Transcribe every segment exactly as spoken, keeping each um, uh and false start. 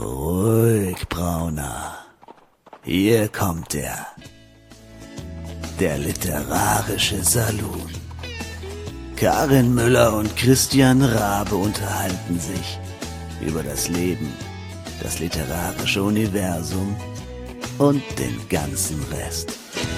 Ruhig, Brauner. Hier kommt er. Der literarische Saloon. Karin Müller und Christian Rabe unterhalten sich über das Leben, das literarische Universum und den ganzen Rest.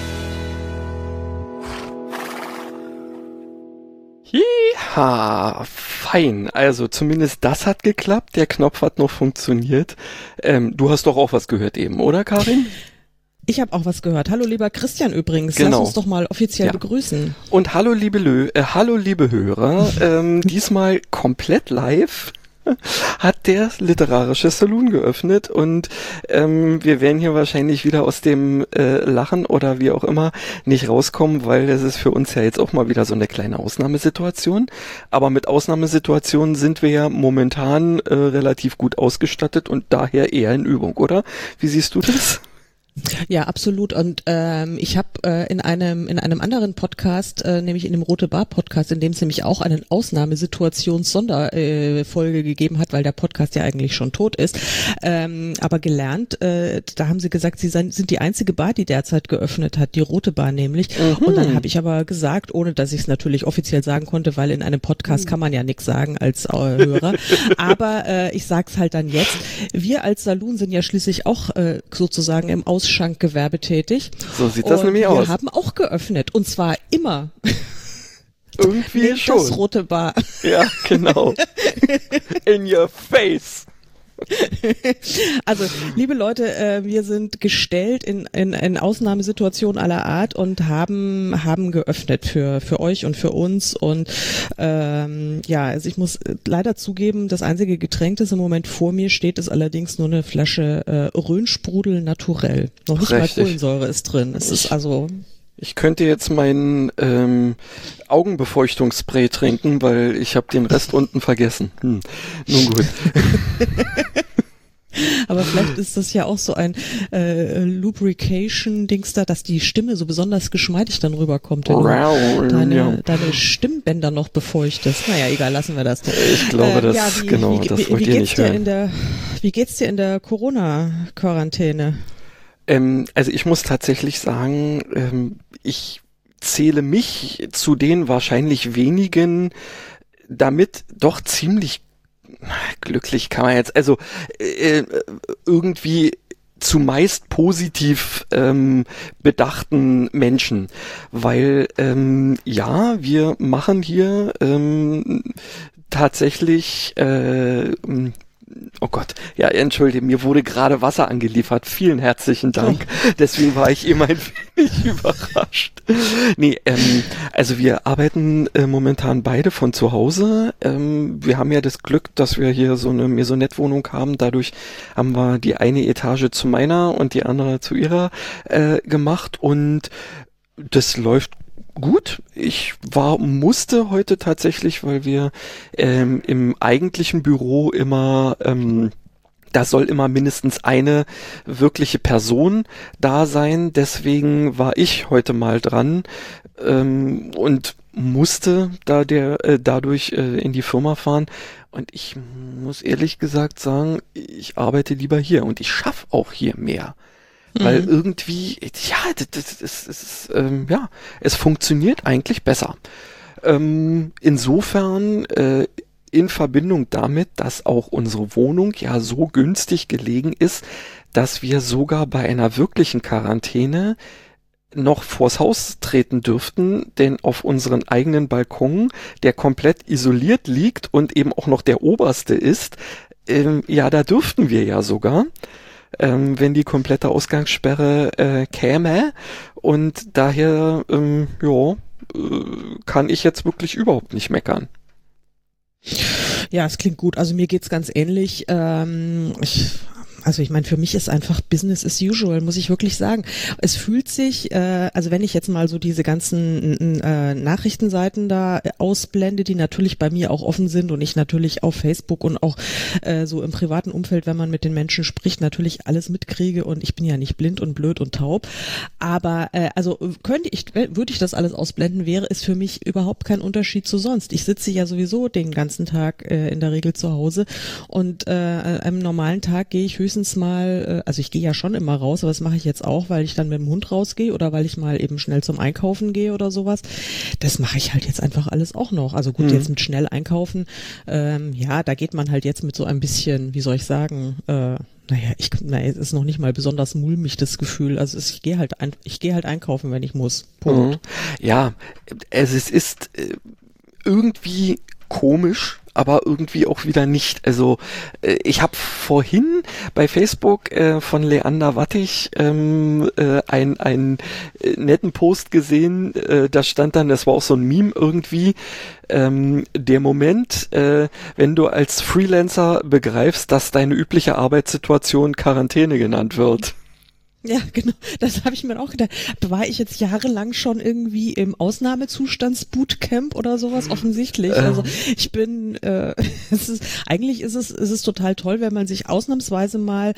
Ha, fein. Also zumindest das hat geklappt. Der Knopf hat noch funktioniert. Ähm, du hast doch auch was gehört eben, oder Karin? Ich habe auch was gehört. Hallo lieber Christian übrigens. Genau. Lass uns doch mal offiziell Ja. begrüßen. Und hallo liebe Lö, äh, hallo liebe Hörer. ähm, diesmal komplett live hat der literarische Saloon geöffnet und ähm, wir werden hier wahrscheinlich wieder aus dem äh, Lachen oder wie auch immer nicht rauskommen, weil das ist für uns ja jetzt auch mal wieder so eine kleine Ausnahmesituation. Aber mit Ausnahmesituationen sind wir ja momentan äh, relativ gut ausgestattet und daher eher in Übung, oder? Wie siehst du das? Ja, absolut. Und ähm, ich habe äh, in einem in einem anderen Podcast, äh, nämlich in dem Rote Bar Podcast, in dem es nämlich auch eine Ausnahmesituations-Sonderfolge äh, Folge gegeben hat, weil der Podcast ja eigentlich schon tot ist, ähm, aber gelernt, äh, da haben sie gesagt, sie sein, sind die einzige Bar, die derzeit geöffnet hat, die Rote Bar nämlich. Mhm. Und dann habe ich aber gesagt, ohne dass ich es natürlich offiziell sagen konnte, weil in einem Podcast mhm. kann man ja nichts sagen als äh, Hörer, aber äh, ich sag's halt dann jetzt. Wir als Saloon sind ja schließlich auch äh, sozusagen im Aus Schankgewerbe tätig. So sieht das und nämlich wir aus. Wir haben auch geöffnet und zwar immer. Irgendwie Nehmt schon. Das Rote Bar. Ja, genau. In your face. Also, liebe Leute, äh, wir sind gestellt in, in, in Ausnahmesituationen aller Art und haben haben geöffnet für für euch und für uns und ähm, ja, also ich muss leider zugeben, das einzige Getränk, das im Moment vor mir steht, ist allerdings nur eine Flasche äh, Rhönsprudel naturell. Noch nicht Richtig. mal Kohlensäure ist drin. Es ist also Ich könnte jetzt mein ähm, Augenbefeuchtungsspray trinken, weil ich habe den Rest unten vergessen. Hm. Nun gut. Aber vielleicht ist das ja auch so ein äh, Lubrication-Dings da, dass die Stimme so besonders geschmeidig dann rüberkommt, wenn du deine, ja. deine Stimmbänder noch befeuchtest. Naja, egal, lassen wir das. Ich glaube, das, äh, ja, wie, genau, wie, das wie, wollt wie ihr geht's nicht dir hören. in der, wie geht's dir in der Corona-Quarantäne? Ähm, also ich muss tatsächlich sagen, ähm, ich zähle mich zu den wahrscheinlich wenigen damit doch ziemlich glücklich kann man jetzt, also äh, irgendwie zumeist positiv ähm, bedachten Menschen, weil ähm, ja, wir machen hier ähm, tatsächlich äh, oh Gott, ja, entschuldige, mir wurde gerade Wasser angeliefert. Vielen herzlichen Dank. Oh. Deswegen war ich eben ein wenig überrascht. Nee, ähm, also wir arbeiten äh, momentan beide von zu Hause. Ähm, wir haben ja das Glück, dass wir hier so eine Maisonette-Wohnung haben. Dadurch haben wir die eine Etage zu meiner und die andere zu ihrer äh, gemacht und das läuft gut. Ich war, musste heute tatsächlich, weil wir ähm, im eigentlichen Büro immer, ähm, da soll immer mindestens eine wirkliche Person da sein. Deswegen war ich heute mal dran ähm, und musste da der äh, dadurch äh, in die Firma fahren. Und ich muss ehrlich gesagt sagen, ich arbeite lieber hier und ich schaffe auch hier mehr. Weil mhm. irgendwie, ja, das, das, das, das, ähm, ja, es funktioniert eigentlich besser. Ähm, insofern, äh, in Verbindung damit, dass auch unsere Wohnung ja so günstig gelegen ist, dass wir sogar bei einer wirklichen Quarantäne noch vors Haus treten dürften, denn auf unseren eigenen Balkon, der komplett isoliert liegt und eben auch noch der oberste ist, ähm, ja, da dürften wir ja sogar. Ähm, wenn die komplette Ausgangssperre äh, käme und daher ähm, ja, äh, kann ich jetzt wirklich überhaupt nicht meckern. Ja, es klingt gut. Also mir geht's ganz ähnlich. Ähm, ich Also ich meine, für mich ist einfach Business as usual, muss ich wirklich sagen. Es fühlt sich, äh, also wenn ich jetzt mal so diese ganzen äh, Nachrichtenseiten da ausblende, die natürlich bei mir auch offen sind und ich natürlich auf Facebook und auch äh, so im privaten Umfeld, wenn man mit den Menschen spricht, natürlich alles mitkriege und ich bin ja nicht blind und blöd und taub. Aber äh, also könnte ich, würde ich das alles ausblenden, wäre es für mich überhaupt kein Unterschied zu sonst. Ich sitze ja sowieso den ganzen Tag äh, in der Regel zu Hause und äh, am normalen Tag gehe ich höchstens mal, also ich gehe ja schon immer raus, aber das mache ich jetzt auch, weil ich dann mit dem Hund rausgehe oder weil ich mal eben schnell zum Einkaufen gehe oder sowas. Das mache ich halt jetzt einfach alles auch noch. Also gut, mhm. jetzt mit schnell einkaufen, ähm, ja, da geht man halt jetzt mit so ein bisschen, wie soll ich sagen, äh, naja, ich, naja, es ist noch nicht mal besonders mulmig, das Gefühl. Also es, ich gehe halt ein, ich gehe halt einkaufen, wenn ich muss. Punkt. Mhm. Ja, es ist, ist äh, irgendwie komisch, aber irgendwie auch wieder nicht. Also äh, ich habe vorhin bei Facebook äh, von Leander Wattig ähm, äh, einen einen äh, netten Post gesehen, äh, da stand dann, das war auch so ein Meme irgendwie, ähm, der Moment, äh, wenn du als Freelancer begreifst, dass deine übliche Arbeitssituation Quarantäne genannt wird. Ja, genau. Das habe ich mir auch gedacht. War ich jetzt jahrelang schon irgendwie im Ausnahmezustands-Bootcamp oder sowas? Offensichtlich. Also ich bin, äh, es ist, eigentlich ist es, es ist total toll, wenn man sich ausnahmsweise mal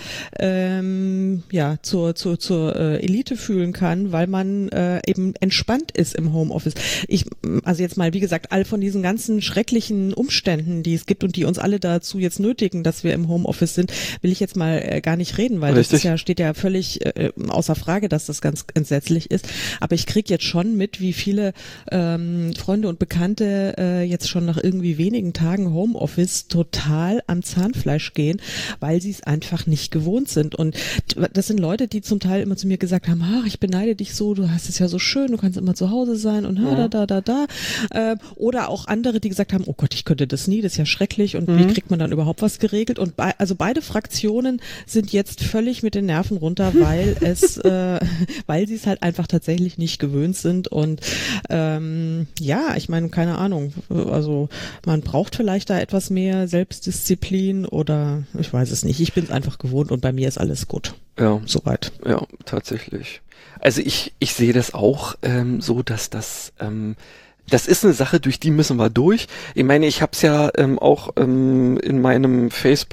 ähm, ja zur zur zur äh, Elite fühlen kann, weil man äh, eben entspannt ist im Homeoffice. Ich, also jetzt mal, wie gesagt, all von diesen ganzen schrecklichen Umständen, die es gibt und die uns alle dazu jetzt nötigen, dass wir im Homeoffice sind, will ich jetzt mal äh, gar nicht reden, weil Richtig. das ist ja steht ja völlig äh, außer Frage, dass das ganz entsetzlich ist. Aber ich kriege jetzt schon mit, wie viele ähm, Freunde und Bekannte äh, jetzt schon nach irgendwie wenigen Tagen Homeoffice total am Zahnfleisch gehen, weil sie es einfach nicht gewohnt sind. Und das sind Leute, die zum Teil immer zu mir gesagt haben, ach, ich beneide dich so, du hast es ja so schön, du kannst immer zu Hause sein und ha, da, da, da, da. Äh, oder auch andere, die gesagt haben, oh Gott, ich könnte das nie, das ist ja schrecklich und mhm. wie kriegt man dann überhaupt was geregelt? Und bei, also beide Fraktionen sind jetzt völlig mit den Nerven runter, weil es, äh, weil sie es halt einfach tatsächlich nicht gewöhnt sind und ähm, ja, ich meine, keine Ahnung, also man braucht vielleicht da etwas mehr Selbstdisziplin oder ich weiß es nicht, ich bin es einfach gewohnt und bei mir ist alles gut. Ja. Soweit. Ja, tatsächlich. Also ich, ich sehe das auch ähm, so, dass das ähm, Das ist eine Sache, durch die müssen wir durch. Ich meine, ich habe es ja ähm, auch ähm, in meinem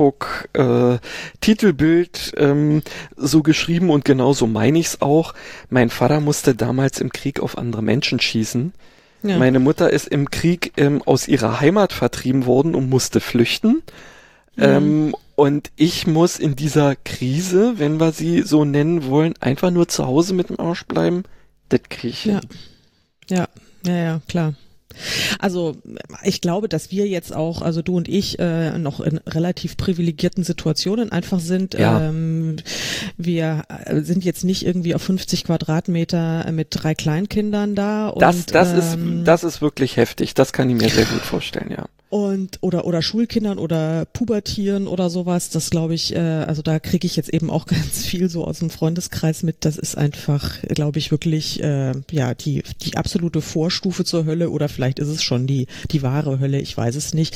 Facebook-Titelbild äh, ähm, so geschrieben und genauso meine ich es auch. Mein Vater musste damals im Krieg auf andere Menschen schießen. Ja. Meine Mutter ist im Krieg ähm, aus ihrer Heimat vertrieben worden und musste flüchten. Mhm. Ähm, und ich muss in dieser Krise, wenn wir sie so nennen wollen, einfach nur zu Hause mit dem Arsch bleiben. Das kriege ich hin. Ja. Ja. Ja, ja, klar. Also ich glaube, dass wir jetzt auch, also du und ich, äh, noch in relativ privilegierten Situationen einfach sind. Ja. Ähm, wir sind jetzt nicht irgendwie auf fünfzig Quadratmeter mit drei Kleinkindern da. Und, das, das ähm, ist, das ist wirklich heftig. Das kann ich mir sehr gut vorstellen, ja. Und oder oder Schulkindern oder Pubertieren oder sowas, das glaube ich, äh, also da kriege ich jetzt eben auch ganz viel so aus dem Freundeskreis mit. Das ist einfach, glaube ich, wirklich äh, ja die die absolute Vorstufe zur Hölle oder vielleicht ist es schon die die wahre Hölle, ich weiß es nicht.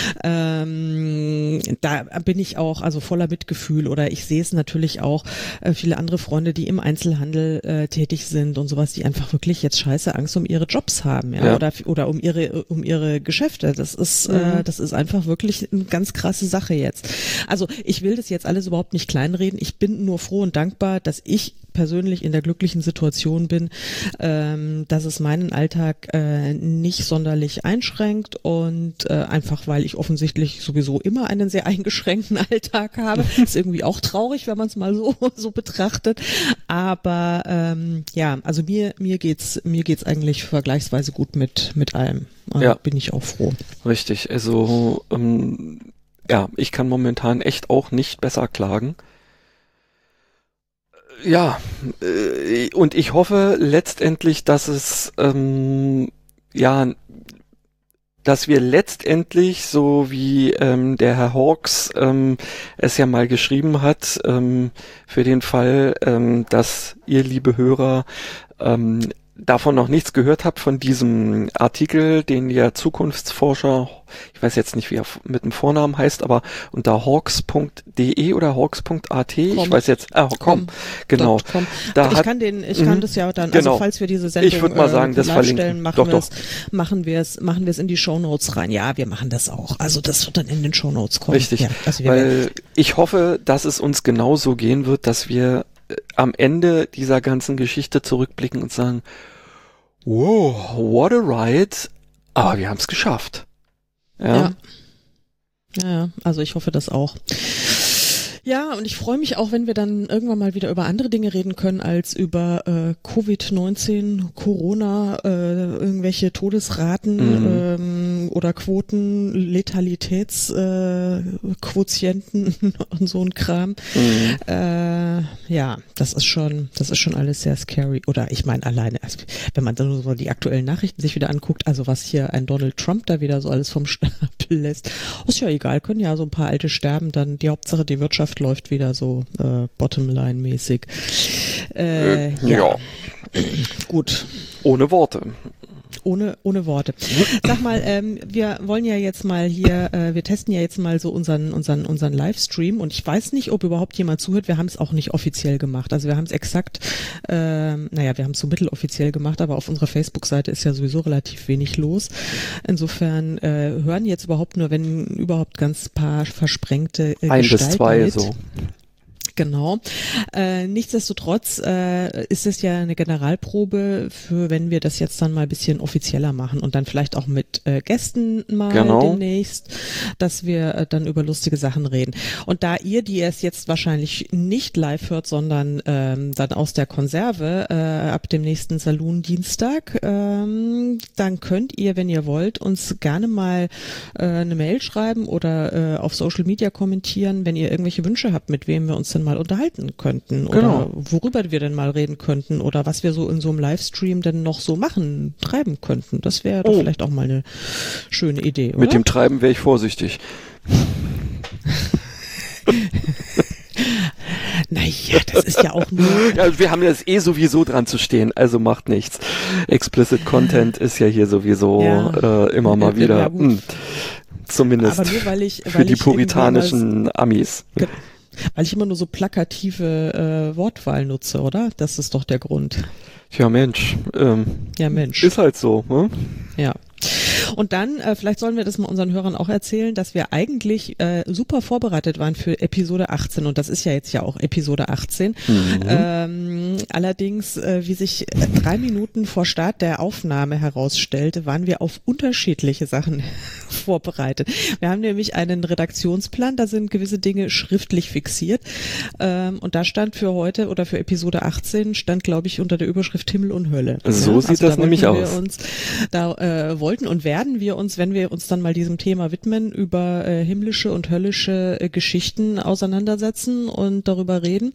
Ähm, da bin ich auch also voller Mitgefühl oder ich sehe es natürlich auch äh, viele andere Freunde, die im Einzelhandel äh, tätig sind und sowas, die einfach wirklich jetzt scheiße Angst um ihre Jobs haben, ja, ja. oder oder um ihre um ihre Geschäfte. Das ist Mhm. Das ist einfach wirklich eine ganz krasse Sache jetzt. Also ich will das jetzt alles überhaupt nicht kleinreden. Ich bin nur froh und dankbar, dass ich persönlich in der glücklichen Situation bin, ähm, dass es meinen Alltag äh, nicht sonderlich einschränkt und äh, einfach, weil ich offensichtlich sowieso immer einen sehr eingeschränkten Alltag habe. Ist irgendwie auch traurig, wenn man es mal so so betrachtet. Aber ähm, ja, also mir mir geht's mir geht's eigentlich vergleichsweise gut mit mit allem. Also ja. Bin ich auch froh. Richtig, also ähm, ja, ich kann momentan echt auch nicht besser klagen. Ja, äh, und ich hoffe letztendlich, dass es ähm, ja, dass wir letztendlich, so wie ähm, der Herr Hawks ähm, es ja mal geschrieben hat, ähm, für den Fall, ähm, dass ihr, liebe Hörer, ähm, davon noch nichts gehört habt, von diesem Artikel, den der Zukunftsforscher, ich weiß jetzt nicht, wie er mit dem Vornamen heißt, aber unter hawks punkt de oder hawks punkt at, ich weiß jetzt, ah, komm, genau. Com. Da ich hat, kann den, ich kann das ja dann, genau. also falls wir diese Sendung ich würde mal sagen, äh, das live stellen, verlinken. machen Doch, wir doch. es, machen wir es, machen wir es in die Shownotes rein. Ja, wir machen das auch. Also das wird dann in den Shownotes kommen. Richtig, ja, also wir weil ich hoffe, dass es uns genauso gehen wird, dass wir äh, am Ende dieser ganzen Geschichte zurückblicken und sagen, wow, what a ride, aber wir haben es geschafft. Ja. Ja. Ja, also ich hoffe das auch. Ja, und ich freue mich auch, wenn wir dann irgendwann mal wieder über andere Dinge reden können, als über äh, Covid neunzehn, Corona, äh, irgendwelche Todesraten Mhm. ähm, oder Quoten, Letalitätsquotienten äh, und so ein Kram. Mhm. Äh, ja, das ist schon, das ist schon alles sehr scary. Oder ich meine alleine, also, wenn man dann so die aktuellen Nachrichten sich wieder anguckt, also was hier ein Donald Trump da wieder so alles vom Stapel lässt, ist ja egal, können ja so ein paar Alte sterben, dann die Hauptsache die Wirtschaft läuft wieder so äh, Bottomline-mäßig. Äh, Äh, ja. ja. Gut. Ohne Worte. Ohne, ohne Worte. Sag mal, ähm, wir wollen ja jetzt mal hier, äh, wir testen ja jetzt mal so unseren, unseren, unseren Livestream und ich weiß nicht, ob überhaupt jemand zuhört. Wir haben es auch nicht offiziell gemacht. Also wir haben es exakt, äh, naja, wir haben es so mitteloffiziell gemacht, aber auf unserer Facebook-Seite ist ja sowieso relativ wenig los. Insofern äh, hören jetzt überhaupt nur, wenn überhaupt ganz paar versprengte äh, Ein bis Gestalten zwei mit. so. Genau. Äh, nichtsdestotrotz äh, ist es ja eine Generalprobe für, wenn wir das jetzt dann mal ein bisschen offizieller machen und dann vielleicht auch mit äh, Gästen mal Genau. demnächst, dass wir äh, dann über lustige Sachen reden. Und da ihr, die es jetzt wahrscheinlich nicht live hört, sondern ähm, dann aus der Konserve äh, ab dem nächsten Saloon Dienstag, ähm, dann könnt ihr, wenn ihr wollt, uns gerne mal äh, eine Mail schreiben oder äh, auf Social Media kommentieren, wenn ihr irgendwelche Wünsche habt, mit wem wir uns dann mal unterhalten könnten oder Genau. worüber wir denn mal reden könnten oder was wir so in so einem Livestream denn noch so machen, treiben könnten. Das wäre doch Oh. vielleicht auch mal eine schöne Idee, oder? Mit dem Treiben wäre ich vorsichtig. Naja, das ist ja auch nur... Ja, wir haben jetzt eh sowieso dran zu stehen, also macht nichts. Explicit Content ist ja hier sowieso Ja. äh, immer Ja, mal wieder, ja, gut. mh, zumindest Aber nur weil ich, für weil die ich irgendwie puritanischen Amis. Ge- Weil ich immer nur so plakative äh, Wortwahl nutze, oder? Das ist doch der Grund. Ja, Mensch, ähm, Ja, Mensch. ist halt so. Ne? Ja. Und dann, äh, vielleicht sollen wir das mal unseren Hörern auch erzählen, dass wir eigentlich äh, super vorbereitet waren für Episode achtzehn und das ist ja jetzt ja auch Episode achtzehn. Mhm. Ähm, allerdings, äh, wie sich äh, drei Minuten vor Start der Aufnahme herausstellte, waren wir auf unterschiedliche Sachen vorbereitet. Wir haben nämlich einen Redaktionsplan, da sind gewisse Dinge schriftlich fixiert ähm, und da stand für heute oder für Episode achtzehn stand, glaube ich, unter der Überschrift Himmel und Hölle. So sieht also das da nämlich wollten wir aus. Uns, da äh, wollten und werden wir uns, wenn wir uns dann mal diesem Thema widmen, über äh, himmlische und höllische äh, Geschichten auseinandersetzen und darüber reden.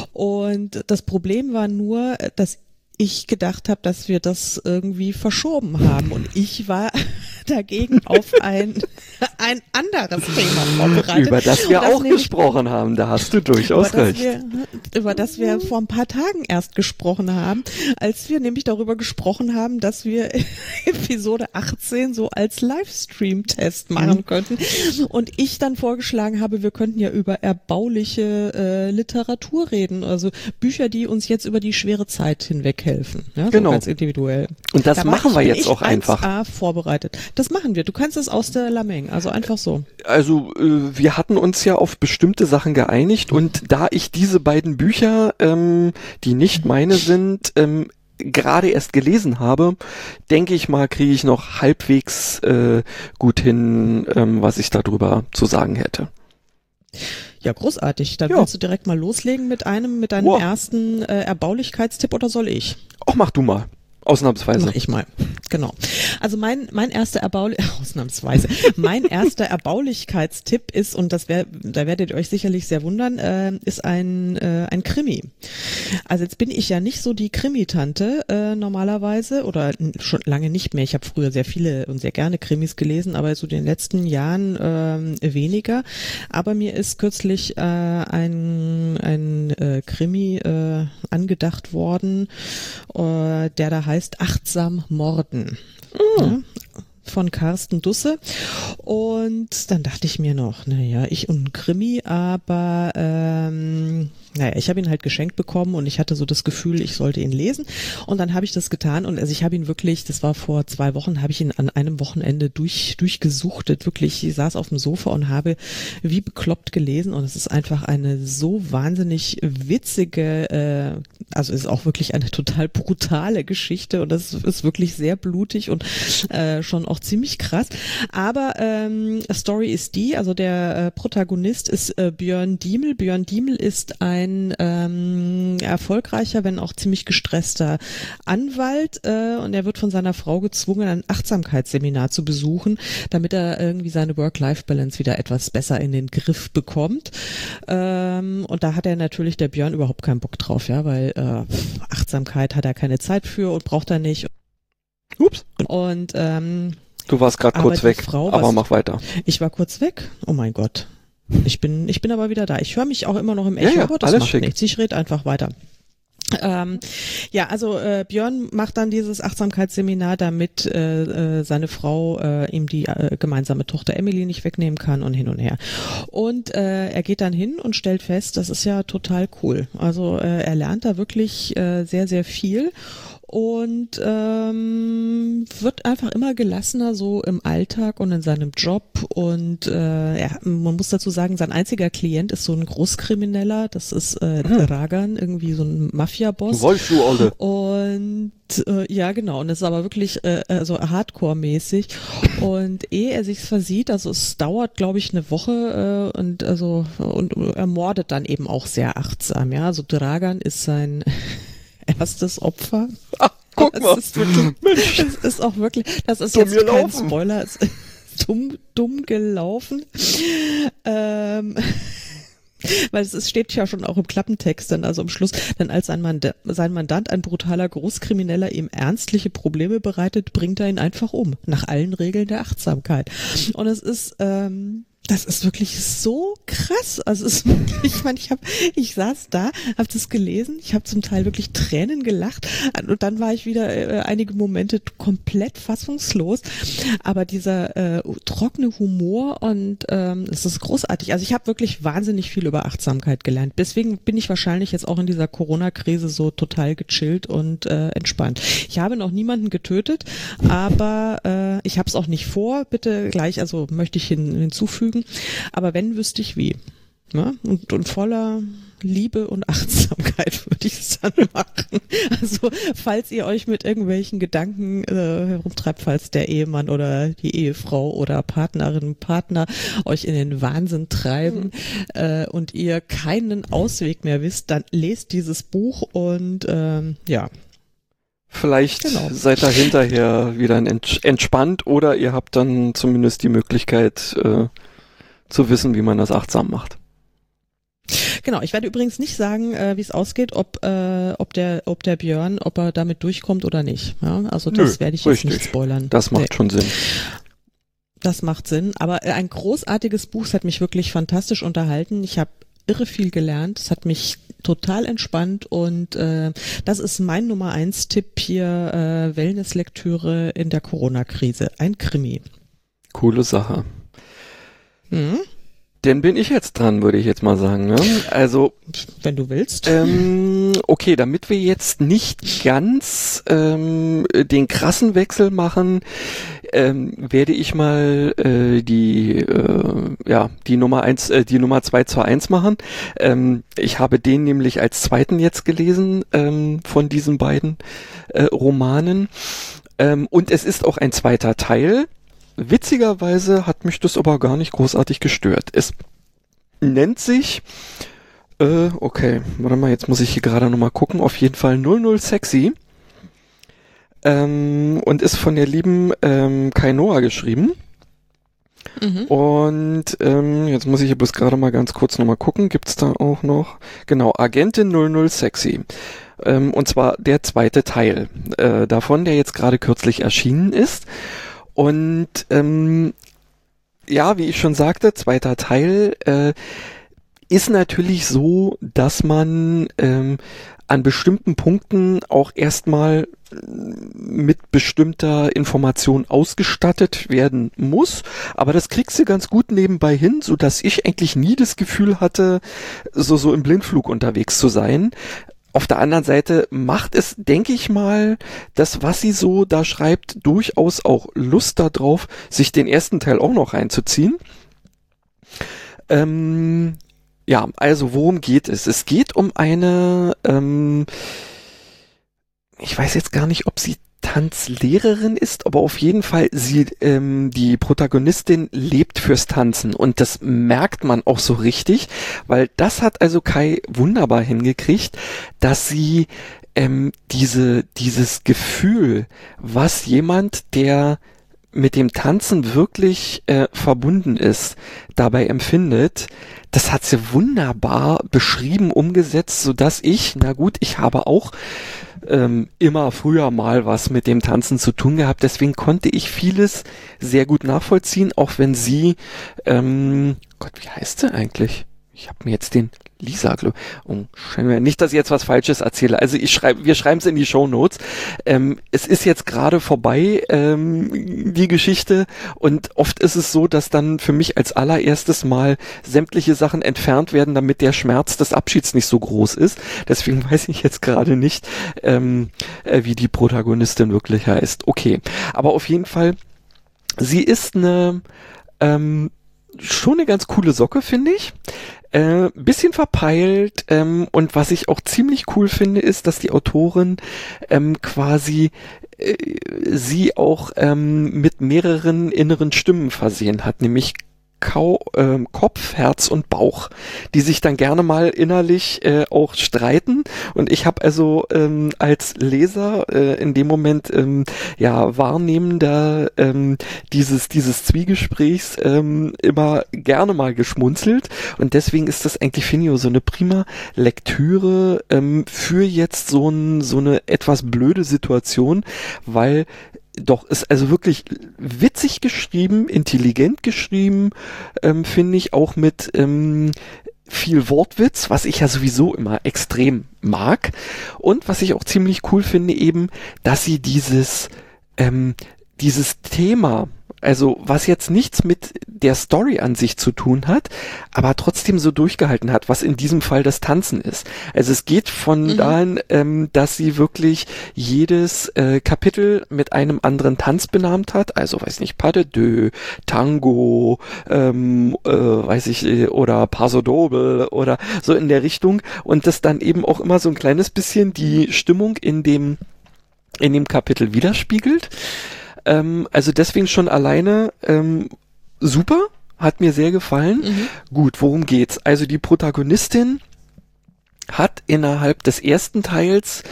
Und das Problem war nur, dass ich gedacht habe, dass wir das irgendwie verschoben haben und ich war dagegen auf ein ein anderes Thema vorbereitet. Über das wir Und das auch nämlich- gesprochen haben, da hast du durchaus über das recht. wir, über das wir vor ein paar Tagen erst gesprochen haben, als wir nämlich darüber gesprochen haben, dass wir Episode achtzehn so als Livestream-Test machen Mhm. könnten. Und ich dann vorgeschlagen habe, wir könnten ja über erbauliche äh, Literatur reden, also Bücher, die uns jetzt über die schwere Zeit hinweg helfen. Ja, Genau. So ganz individuell. Und das Da war machen ich- wir bin jetzt ich auch einfach. eins A vorbereitet. Das machen wir. Du kannst es aus der Lameng, also einfach so. Also äh, wir hatten uns ja auf bestimmte Sachen geeinigt und da ich diese beiden Bücher, ähm, die nicht meine sind, ähm, gerade erst gelesen habe, denke ich mal, kriege ich noch halbwegs äh, gut hin, ähm, was ich darüber zu sagen hätte. Ja, großartig. Dann Ja. willst du direkt mal loslegen mit einem, mit deinem Wow. ersten äh, Erbaulichkeitstipp oder soll ich? Ach, mach du mal. Ausnahmsweise. Mach ich mal. Genau. Also mein mein erster Erbaulich Ausnahmsweise mein erster Erbaulichkeitstipp ist, und das wär, da werdet ihr euch sicherlich sehr wundern, äh, ist ein äh, ein Krimi. Also jetzt bin ich ja nicht so die Krimi-Tante äh, normalerweise oder n- schon lange nicht mehr. Ich habe früher sehr viele und sehr gerne Krimis gelesen, aber so in den letzten Jahren ähm, weniger. Aber mir ist kürzlich äh, ein ein äh, Krimi äh, angedacht worden, äh, der da heißt Achtsam Morden. Mm. Ja, von Carsten Dusse. Und dann dachte ich mir noch, naja, ich und ein Krimi, aber ähm, naja, ich habe ihn halt geschenkt bekommen und ich hatte so das Gefühl, ich sollte ihn lesen. Und dann habe ich das getan und also ich habe ihn wirklich, das war vor zwei Wochen, habe ich ihn an einem Wochenende durch durchgesuchtet. Wirklich, ich saß auf dem Sofa und habe wie bekloppt gelesen und es ist einfach eine so wahnsinnig witzige, äh, also es ist auch wirklich eine total brutale Geschichte und das ist wirklich sehr blutig und äh, schon auch ziemlich krass. Aber ähm, Story ist die, also der äh, Protagonist ist äh, Björn Diemel. Björn Diemel ist ein ähm, erfolgreicher, wenn auch ziemlich gestresster Anwalt äh, und er wird von seiner Frau gezwungen, ein Achtsamkeitsseminar zu besuchen, damit er irgendwie seine Work-Life-Balance wieder etwas besser in den Griff bekommt. Ähm, und da hat er natürlich, der Björn, überhaupt keinen Bock drauf, ja, weil äh, Achtsamkeit hat er keine Zeit für und braucht er nicht. Ups. Und ähm, du warst gerade kurz weg, Frau, aber was, mach weiter. Ich war kurz weg? Oh mein Gott. Ich bin, ich bin aber wieder da. Ich höre mich auch immer noch im Echo, ja, ja, aber das alles macht schick. nichts. Ich rede einfach weiter. Ähm, ja, also äh, Björn macht dann dieses Achtsamkeitsseminar, damit äh, äh, seine Frau äh, ihm die äh, gemeinsame Tochter Emily nicht wegnehmen kann und hin und her. Und äh, er geht dann hin und stellt fest, das ist ja total cool. Also äh, er lernt da wirklich äh, sehr, sehr viel. Und ähm, wird einfach immer gelassener so im Alltag und in seinem Job und äh, ja, man muss dazu sagen, sein einziger Klient ist so ein Großkrimineller, das ist äh, hm. Dragan, irgendwie so ein Mafia-Boss. Wolltest du, Alter? Und äh, ja, genau, und das ist aber wirklich äh, so Hardcore-mäßig und ehe er sich's versieht, also es dauert, glaube ich, eine Woche äh, und also und er mordet dann eben auch sehr achtsam, ja, also Dragan ist sein erstes Opfer. Ach, guck mal. Es ist, wirklich, es ist auch wirklich, das ist dumm jetzt kein gelaufen. Spoiler, es ist dumm, dumm gelaufen. Ähm, weil es, es steht ja schon auch im Klappentext dann, also am Schluss, dann als sein, Mand- sein Mandant, ein brutaler Großkrimineller, ihm ernstliche Probleme bereitet, bringt er ihn einfach um. Nach allen Regeln der Achtsamkeit. Und es ist, ähm, das ist wirklich so krass. Also es ist wirklich, ich meine, ich habe, ich saß da, habe das gelesen, ich habe zum Teil wirklich Tränen gelacht und dann war ich wieder äh, einige Momente komplett fassungslos. Aber dieser äh, trockene Humor und ähm, es ist großartig. Also ich habe wirklich wahnsinnig viel über Achtsamkeit gelernt. Deswegen bin ich wahrscheinlich jetzt auch in dieser Corona-Krise so total gechillt und äh, entspannt. Ich habe noch niemanden getötet, aber äh, ich habe es auch nicht vor. Bitte gleich, also möchte ich hin, hinzufügen. Aber wenn, wüsste ich wie. Ja? Und, und voller Liebe und Achtsamkeit würde ich es dann machen. Also falls ihr euch mit irgendwelchen Gedanken äh, herumtreibt, falls der Ehemann oder die Ehefrau oder Partnerin, Partner euch in den Wahnsinn treiben mhm. äh, und ihr keinen Ausweg mehr wisst, dann lest dieses Buch und ähm, ja. Vielleicht genau. seid ihr hinterher wieder entspannt oder ihr habt dann zumindest die Möglichkeit äh, zu wissen, wie man das achtsam macht. Genau, ich werde übrigens nicht sagen, äh, wie es ausgeht, ob äh, ob der ob der Björn, ob er damit durchkommt oder nicht. Ja, also das Nö, werde ich richtig. jetzt nicht spoilern. Das macht nee. schon Sinn. Das macht Sinn, aber ein großartiges Buch, es hat mich wirklich fantastisch unterhalten. Ich habe irre viel gelernt, es hat mich total entspannt und äh, das ist mein Nummer eins Tipp hier, äh, Wellness-Lektüre in der Corona-Krise, ein Krimi. Coole Sache. Mhm. Dann bin ich jetzt dran, würde ich jetzt mal sagen. Ne? Also, wenn du willst. Ähm, okay, damit wir jetzt nicht ganz ähm, den krassen Wechsel machen, ähm, werde ich mal äh, die äh, ja die Nummer eins, äh, die Nummer zwei zur eins machen. Ähm, ich habe den nämlich als zweiten jetzt gelesen ähm, von diesen beiden äh, Romanen ähm, und es ist auch ein zweiter Teil. Witzigerweise hat mich das aber gar nicht großartig gestört. Es nennt sich, äh, okay, warte mal, jetzt muss ich hier gerade nochmal gucken, auf jeden Fall null null Sexy ähm, und ist von der lieben ähm, Kainoa geschrieben. Mhm. Und ähm, jetzt muss ich hier bloß gerade mal ganz kurz nochmal gucken, gibt's da auch noch, genau, Agentin null null Sexy. Ähm, und zwar der zweite Teil äh, davon, der jetzt gerade kürzlich erschienen ist. Und ähm, ja, wie ich schon sagte, zweiter Teil, äh, ist natürlich so, dass man ähm, an bestimmten Punkten auch erstmal mit bestimmter Information ausgestattet werden muss, aber das kriegst du ganz gut nebenbei hin, so dass ich eigentlich nie das Gefühl hatte, so so im Blindflug unterwegs zu sein. Auf der anderen Seite macht es, denke ich mal, das, was sie so da schreibt, durchaus auch Lust darauf, sich den ersten Teil auch noch reinzuziehen. Ähm, ja, also worum geht es? Es geht um eine, ähm, ich weiß jetzt gar nicht, ob sie Tanzlehrerin ist, aber auf jeden Fall, sie, ähm, die Protagonistin lebt fürs Tanzen und das merkt man auch so richtig, weil das hat also Kai wunderbar hingekriegt, dass sie ähm, diese, dieses Gefühl, was jemand, der mit dem Tanzen wirklich äh, verbunden ist, dabei empfindet, das hat sie wunderbar beschrieben, umgesetzt, sodass ich, na gut, ich habe auch ähm, immer früher mal was mit dem Tanzen zu tun gehabt, deswegen konnte ich vieles sehr gut nachvollziehen, auch wenn sie, ähm, Gott, wie heißt sie eigentlich? Ich habe mir jetzt den Lisa, oh, nicht, dass ich jetzt was Falsches erzähle. Also ich schreibe, wir schreiben es in die Shownotes. Ähm, es ist jetzt gerade vorbei, ähm, die Geschichte, und oft ist es so, dass dann für mich als allererstes mal sämtliche Sachen entfernt werden, damit der Schmerz des Abschieds nicht so groß ist. Deswegen weiß ich jetzt gerade nicht, ähm, äh, wie die Protagonistin wirklich heißt. Okay, aber auf jeden Fall, sie ist eine ähm, schon eine ganz coole Socke, finde ich. Äh, bisschen verpeilt, ähm, und was ich auch ziemlich cool finde, ist, dass die Autorin ähm, quasi äh, sie auch ähm, mit mehreren inneren Stimmen versehen hat, nämlich Kau, äh, Kopf, Herz und Bauch, die sich dann gerne mal innerlich äh, auch streiten, und ich habe also ähm, als Leser äh, in dem Moment ähm, ja Wahrnehmender ähm, dieses dieses Zwiegesprächs ähm, immer gerne mal geschmunzelt, und deswegen ist das eigentlich, finde ich, so eine prima Lektüre ähm, für jetzt so ein so eine etwas blöde Situation, weil doch, ist also wirklich witzig geschrieben, intelligent geschrieben, ähm, finde ich, auch mit ähm, viel Wortwitz, was ich ja sowieso immer extrem mag, und was ich auch ziemlich cool finde eben, dass sie dieses ähm, dieses Thema, also was jetzt nichts mit der Story an sich zu tun hat, aber trotzdem so durchgehalten hat, was in diesem Fall das Tanzen ist. Also es geht von mhm. dahin, ähm, dass sie wirklich jedes äh, Kapitel mit einem anderen Tanz benannt hat, also weiß nicht, Pas de deux, Tango, ähm, äh, weiß ich, äh, oder Paso Doble oder so in der Richtung, und das dann eben auch immer so ein kleines bisschen die Stimmung in dem in dem Kapitel widerspiegelt. Ähm, also deswegen schon alleine ähm, super, hat mir sehr gefallen. Mhm. Gut, worum geht's? Also die Protagonistin hat innerhalb des ersten Teils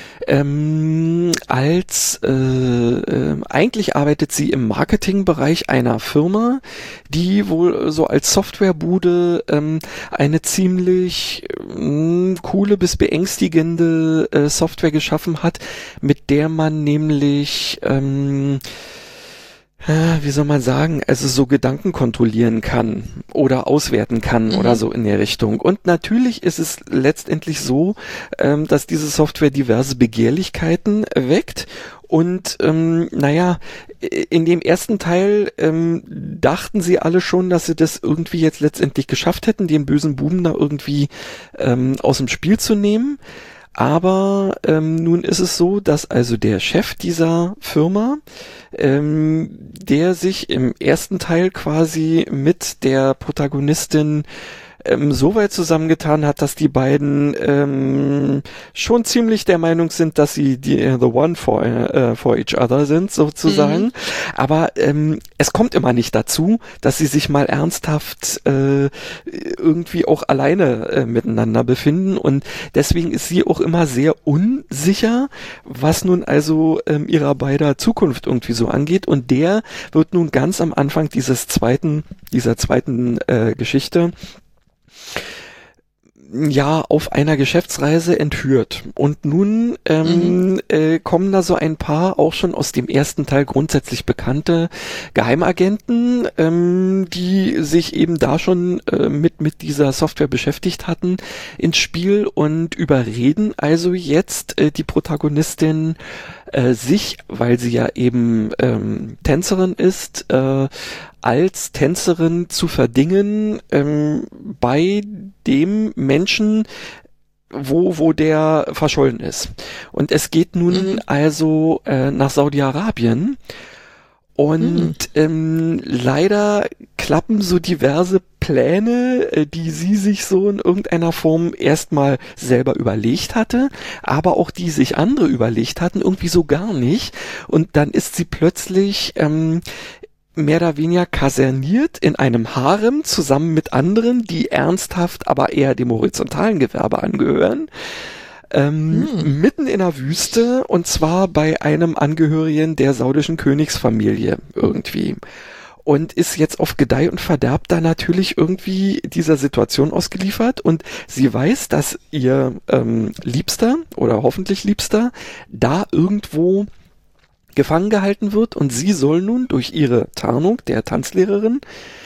ähm, als äh, äh, eigentlich arbeitet sie im Marketingbereich einer Firma, die wohl so als Softwarebude ähm, eine ziemlich äh, coole bis beängstigende äh, Software geschaffen hat, mit der man nämlich ähm, wie soll man sagen, also so Gedanken kontrollieren kann oder auswerten kann mhm. oder so in der Richtung. Und natürlich ist es letztendlich so, ähm, dass diese Software diverse Begehrlichkeiten weckt. Und ähm, naja, in dem ersten Teil ähm, dachten sie alle schon, dass sie das irgendwie jetzt letztendlich geschafft hätten, den bösen Buben da irgendwie ähm, aus dem Spiel zu nehmen. Aber ähm, nun ist es so, dass also der Chef dieser Firma, ähm, der sich im ersten Teil quasi mit der Protagonistin ähm, so weit zusammengetan hat, dass die beiden ähm, schon ziemlich der Meinung sind, dass sie die uh, the one for, uh, for each other sind, sozusagen. Mhm. Aber ähm, es kommt immer nicht dazu, dass sie sich mal ernsthaft äh, irgendwie auch alleine äh, miteinander befinden, und deswegen ist sie auch immer sehr unsicher, was nun also ähm, ihrer beider Zukunft irgendwie so angeht, und der wird nun ganz am Anfang dieses zweiten, dieser zweiten äh, Geschichte ja auf einer Geschäftsreise entführt. Und nun ähm, mhm. äh, kommen da so ein paar auch schon aus dem ersten Teil grundsätzlich bekannte Geheimagenten, ähm, die sich eben da schon äh, mit mit dieser Software beschäftigt hatten, ins Spiel und überreden also jetzt äh, die Protagonistin äh, sich, weil sie ja eben ähm, Tänzerin ist, äh, als Tänzerin zu verdingen ähm, bei dem Menschen, wo wo der verschollen ist. Und es geht nun mhm. also äh, nach Saudi-Arabien und mhm. ähm, leider klappen so diverse Pläne, äh, die sie sich so in irgendeiner Form erstmal selber überlegt hatte, aber auch die sich andere überlegt hatten, irgendwie so gar nicht. Und dann ist sie plötzlich ähm, mehr oder weniger kaserniert in einem Harem zusammen mit anderen, die ernsthaft aber eher dem horizontalen Gewerbe angehören, ähm, hm. mitten in der Wüste, und zwar bei einem Angehörigen der saudischen Königsfamilie irgendwie. Und ist jetzt auf Gedeih und Verderb da natürlich irgendwie dieser Situation ausgeliefert, und sie weiß, dass ihr ähm, Liebster oder hoffentlich Liebster da irgendwo gefangen gehalten wird, und sie soll nun durch ihre Tarnung der Tanzlehrerin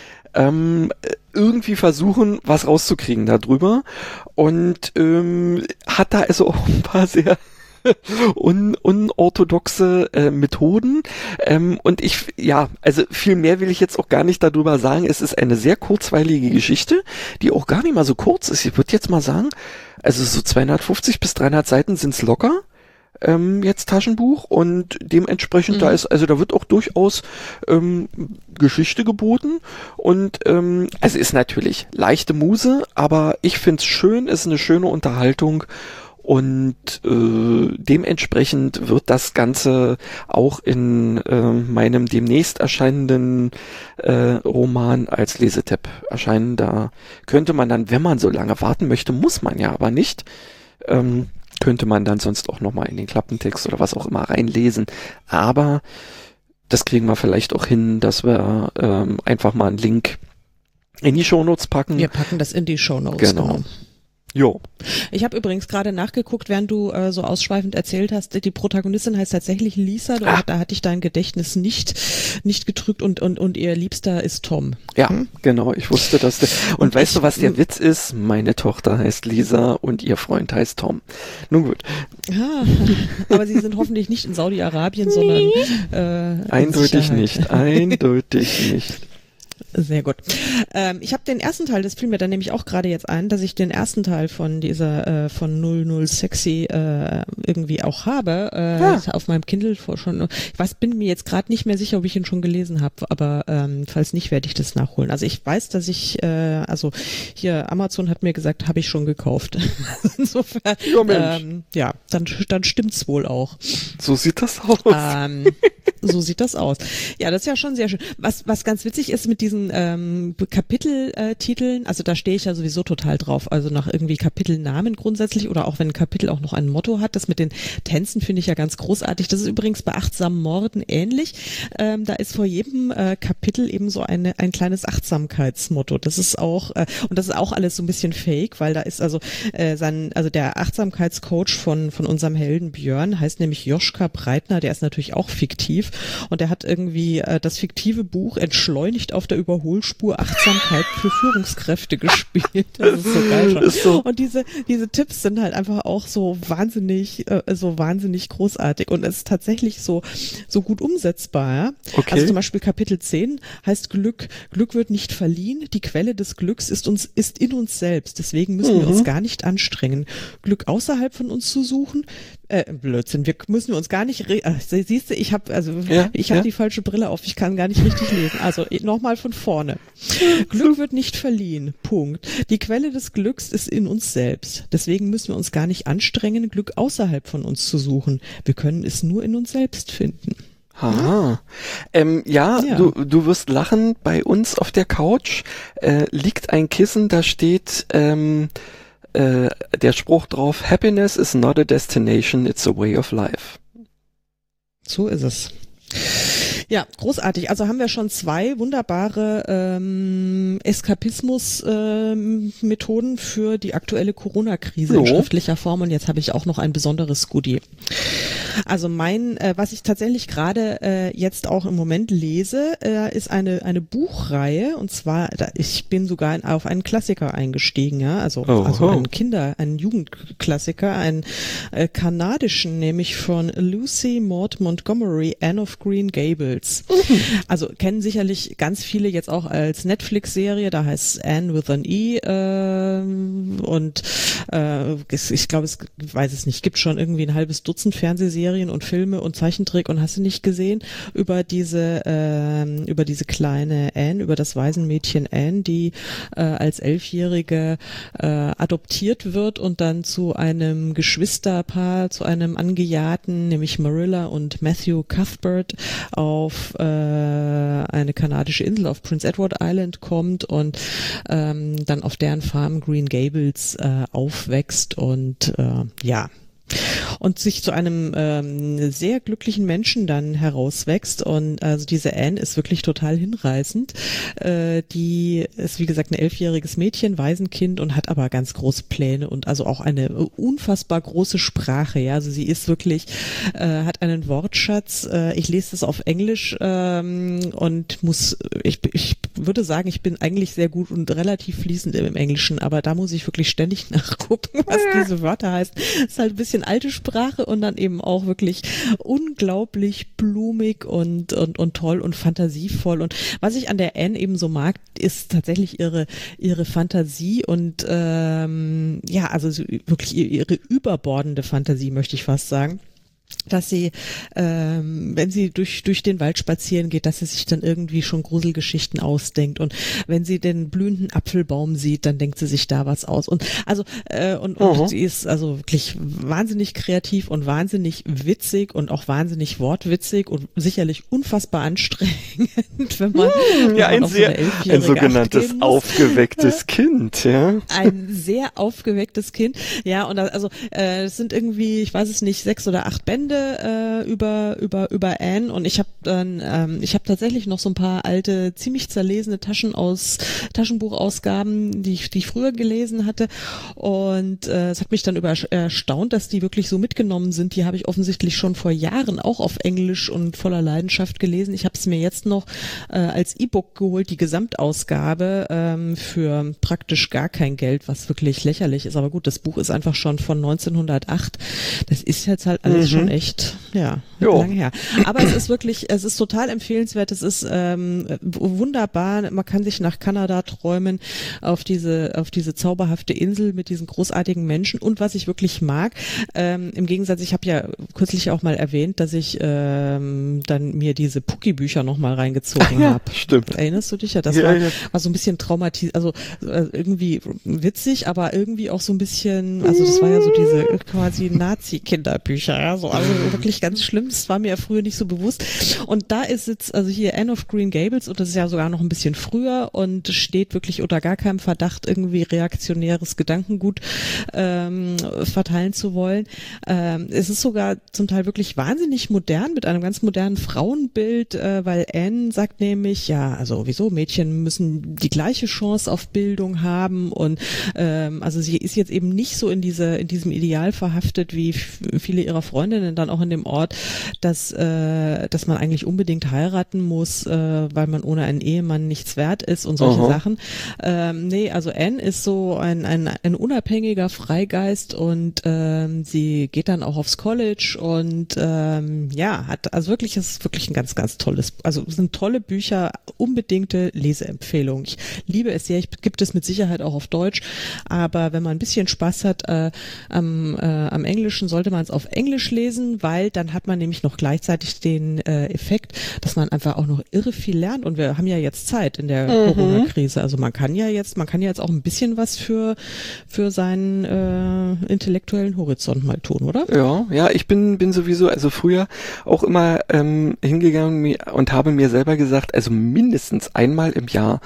ähm, irgendwie versuchen, was rauszukriegen darüber, und ähm, hat da also auch ein paar sehr un unorthodoxe äh, Methoden, ähm, und ich, ja, also viel mehr will ich jetzt auch gar nicht darüber sagen. Es ist eine sehr kurzweilige Geschichte, die auch gar nicht mal so kurz ist. Ich würde jetzt mal sagen, also so zweihundertfünfzig bis dreihundert Seiten sind's locker. Ähm, jetzt Taschenbuch, und dementsprechend mhm. da ist, also da wird auch durchaus ähm, Geschichte geboten, und ähm, also ist natürlich leichte Muse, aber ich find's schön, ist eine schöne Unterhaltung, und äh, dementsprechend wird das Ganze auch in äh, meinem demnächst erscheinenden äh, Roman als Lesetipp erscheinen. Da könnte man dann, wenn man so lange warten möchte, muss man ja aber nicht, ähm, könnte man dann sonst auch nochmal in den Klappentext oder was auch immer reinlesen. Aber das kriegen wir vielleicht auch hin, dass wir ähm, einfach mal einen Link in die Shownotes packen. Wir packen das in die Shownotes. Genau. genau. Jo. Ich habe übrigens gerade nachgeguckt, während du äh, so ausschweifend erzählt hast, die Protagonistin heißt tatsächlich Lisa, da, da hatte ich dein Gedächtnis nicht nicht getrügt, und und und ihr Liebster ist Tom. Ja, hm? genau, ich wusste das. Und, und weißt ich, du, was der Witz ist? Meine Tochter heißt Lisa und ihr Freund heißt Tom. Nun gut. Ah, aber sie sind hoffentlich nicht in Saudi-Arabien, sondern äh, eindeutig nicht, eindeutig nicht. Sehr gut. Ähm, ich habe den ersten Teil, das fiel mir dann nämlich auch gerade jetzt ein, dass ich den ersten Teil von dieser äh, von null null Sexy äh, irgendwie auch habe äh, ja. auf meinem Kindle vor schon. Ich weiß, bin mir jetzt gerade nicht mehr sicher, ob ich ihn schon gelesen habe, aber ähm, falls nicht, werde ich das nachholen. Also ich weiß, dass ich äh, also hier Amazon hat mir gesagt, habe ich schon gekauft. Insofern ja, Mensch. Ähm, ja, dann dann stimmt's wohl auch. So sieht das aus. Ähm, so sieht das aus. Ja, das ist ja schon sehr schön. Was was ganz witzig ist mit diesen ähm, Kapiteltiteln, also da stehe ich ja sowieso total drauf, also nach irgendwie Kapitelnamen grundsätzlich, oder auch wenn ein Kapitel auch noch ein Motto hat. Das mit den Tänzen finde ich ja ganz großartig. Das ist übrigens bei achtsamen Morden ähnlich. Ähm, da ist vor jedem äh, Kapitel eben so eine, ein kleines Achtsamkeitsmotto. Das ist auch, äh, und das ist auch alles so ein bisschen fake, weil da ist also äh, sein, also der Achtsamkeitscoach von von unserem Helden Björn heißt nämlich Joschka Breitner, der ist natürlich auch fiktiv, und der hat irgendwie äh, das fiktive Buch Entschleunigt auf der Überholspur Achtsamkeit für Führungskräfte gespielt. Das ist so geil schon. Ist so. Und diese diese Tipps sind halt einfach auch so wahnsinnig äh, so wahnsinnig großartig, und es ist tatsächlich so so gut umsetzbar. Ja? Okay. Also zum Beispiel Kapitel zehn heißt Glück. Glück wird nicht verliehen. Die Quelle des Glücks ist uns ist in uns selbst. Deswegen müssen mhm. wir uns gar nicht anstrengen, Glück außerhalb von uns zu suchen. Äh, Blödsinn. Wir müssen wir uns gar nicht. Re- äh, siehst du, ich habe also ja, ich habe ja. die falsche Brille auf. Ich kann gar nicht richtig lesen. Also nochmal von vorne. Glück wird nicht verliehen. Punkt. Die Quelle des Glücks ist in uns selbst. Deswegen müssen wir uns gar nicht anstrengen, Glück außerhalb von uns zu suchen. Wir können es nur in uns selbst finden. Aha. Ähm, ja, Ja. Du, du wirst lachen. Bei uns auf der Couch äh, liegt ein Kissen, da steht ähm, äh, der Spruch drauf: Happiness is not a destination, it's a way of life. So ist es. Ja, großartig. Also haben wir schon zwei wunderbare ähm, Eskapismus-Methoden ähm, für die aktuelle Corona-Krise so. in schriftlicher Form. Und jetzt habe ich auch noch ein besonderes Goodie. Also mein, äh, was ich tatsächlich gerade äh, jetzt auch im Moment lese, äh, ist eine eine Buchreihe. Und zwar, da, ich bin sogar in, auf einen Klassiker eingestiegen, ja, also oh, also oh. einen Kinder, einen Jugendklassiker, einen äh, kanadischen, nämlich von Lucy Maud Montgomery, Anne of Green Gables. Mhm. Also kennen sicherlich ganz viele jetzt auch als Netflix-Serie, da heißt Anne with an E äh, und äh, ich glaube, es ich weiß es nicht, gibt schon irgendwie ein halbes Dutzend Fernsehserien und Filme und Zeichentrick und hast du nicht gesehen über diese äh, über diese kleine Anne, über das Waisenmädchen Anne, die äh, als Elfjährige äh, adoptiert wird und dann zu einem Geschwisterpaar, zu einem Angejahrten, nämlich Marilla und Matthew Cuthbert, auf äh, eine kanadische Insel, auf Prince Edward Island kommt und ähm, dann auf deren Farm Green Gables äh, aufwächst und äh, ja, und sich zu einem ähm, sehr glücklichen Menschen dann herauswächst. Und also diese Anne ist wirklich total hinreißend. Äh, die ist, wie gesagt, ein elfjähriges Mädchen, Waisenkind und hat aber ganz große Pläne und also auch eine unfassbar große Sprache. Ja, also sie ist wirklich, äh, hat einen Wortschatz. Äh, ich lese das auf Englisch ähm, und muss, ich, ich würde sagen, ich bin eigentlich sehr gut und relativ fließend im Englischen, aber da muss ich wirklich ständig nachgucken, was diese Wörter heißen. Das ist halt ein bisschen alte Sprache und dann eben auch wirklich unglaublich blumig und, und, und toll und fantasievoll. Und was ich an der Anne eben so mag, ist tatsächlich ihre, ihre Fantasie und ähm, ja, also wirklich ihre überbordende Fantasie, möchte ich fast sagen. Dass sie, ähm, wenn sie durch durch den Wald spazieren geht, dass sie sich dann irgendwie schon Gruselgeschichten ausdenkt und wenn sie den blühenden Apfelbaum sieht, dann denkt sie sich da was aus und also äh, und, und mhm. sie ist also wirklich wahnsinnig kreativ und wahnsinnig witzig und auch wahnsinnig wortwitzig und sicherlich unfassbar anstrengend, wenn man, hm, wenn ja man ein sehr so ein sogenanntes aufgewecktes Kind, ja ein sehr aufgewecktes Kind, ja und das, also äh, es sind irgendwie, ich weiß es nicht, sechs oder acht Bände äh, über über über Anne und ich habe dann ähm, ich habe tatsächlich noch so ein paar alte ziemlich zerlesene Taschen aus Taschenbuchausgaben, die ich die ich früher gelesen hatte und äh, es hat mich dann über erstaunt, dass die wirklich so mitgenommen sind. Die habe ich offensichtlich schon vor Jahren auch auf Englisch und voller Leidenschaft gelesen. Ich habe es mir jetzt noch äh, als E-Book geholt, die Gesamtausgabe ähm, für praktisch gar kein Geld, was wirklich lächerlich ist. Aber gut, das Buch ist einfach schon von neunzehnhundertacht. Das ist jetzt halt alles mhm. schon echt, ja, lange her. Aber es ist wirklich, es ist total empfehlenswert, es ist ähm, wunderbar, man kann sich nach Kanada träumen, auf diese, auf diese zauberhafte Insel mit diesen großartigen Menschen und was ich wirklich mag, ähm, im Gegensatz, ich habe ja kürzlich auch mal erwähnt, dass ich ähm, dann mir diese Pucki-Bücher nochmal reingezogen ja, habe. Stimmt. Erinnerst du dich ja? Das ja, war, ja. war so ein bisschen traumatisiert, also äh, irgendwie witzig, aber irgendwie auch so ein bisschen, also das war ja so diese quasi Nazi-Kinderbücher, ja, so, also wirklich ganz schlimm, das war mir ja früher nicht so bewusst. Und da ist jetzt, also hier Anne of Green Gables, und das ist ja sogar noch ein bisschen früher und steht wirklich unter gar keinem Verdacht, irgendwie reaktionäres Gedankengut ähm, verteilen zu wollen. Ähm, es ist sogar zum Teil wirklich wahnsinnig modern, mit einem ganz modernen Frauenbild, äh, weil Anne sagt nämlich, ja, also wieso, Mädchen müssen die gleiche Chance auf Bildung haben und ähm, also sie ist jetzt eben nicht so in diese in diesem Ideal verhaftet, wie f- viele ihrer Freundinnen dann auch in dem Ort, dass äh, dass man eigentlich unbedingt heiraten muss, äh, weil man ohne einen Ehemann nichts wert ist und solche Aha. Sachen. Ähm, nee, also Anne ist so ein ein, ein unabhängiger Freigeist und ähm, sie geht dann auch aufs College und ähm, ja, hat also wirklich, es ist wirklich ein ganz, ganz tolles, also es sind tolle Bücher, unbedingte Leseempfehlung. Ich liebe es sehr, ich gibt es mit Sicherheit auch auf Deutsch, aber wenn man ein bisschen Spaß hat äh, am, äh, am Englischen, sollte man es auf Englisch lesen, weil dann hat man nämlich noch gleichzeitig den äh, Effekt, dass man einfach auch noch irre viel lernt und wir haben ja jetzt Zeit in der Mhm. Corona-Krise, also man kann ja jetzt, man kann ja jetzt auch ein bisschen was für für seinen äh, intellektuellen Horizont mal tun, oder? Ja, ja, ich bin bin sowieso, also früher auch immer ähm, hingegangen mi- und habe mir selber gesagt, also mindestens einmal im Jahr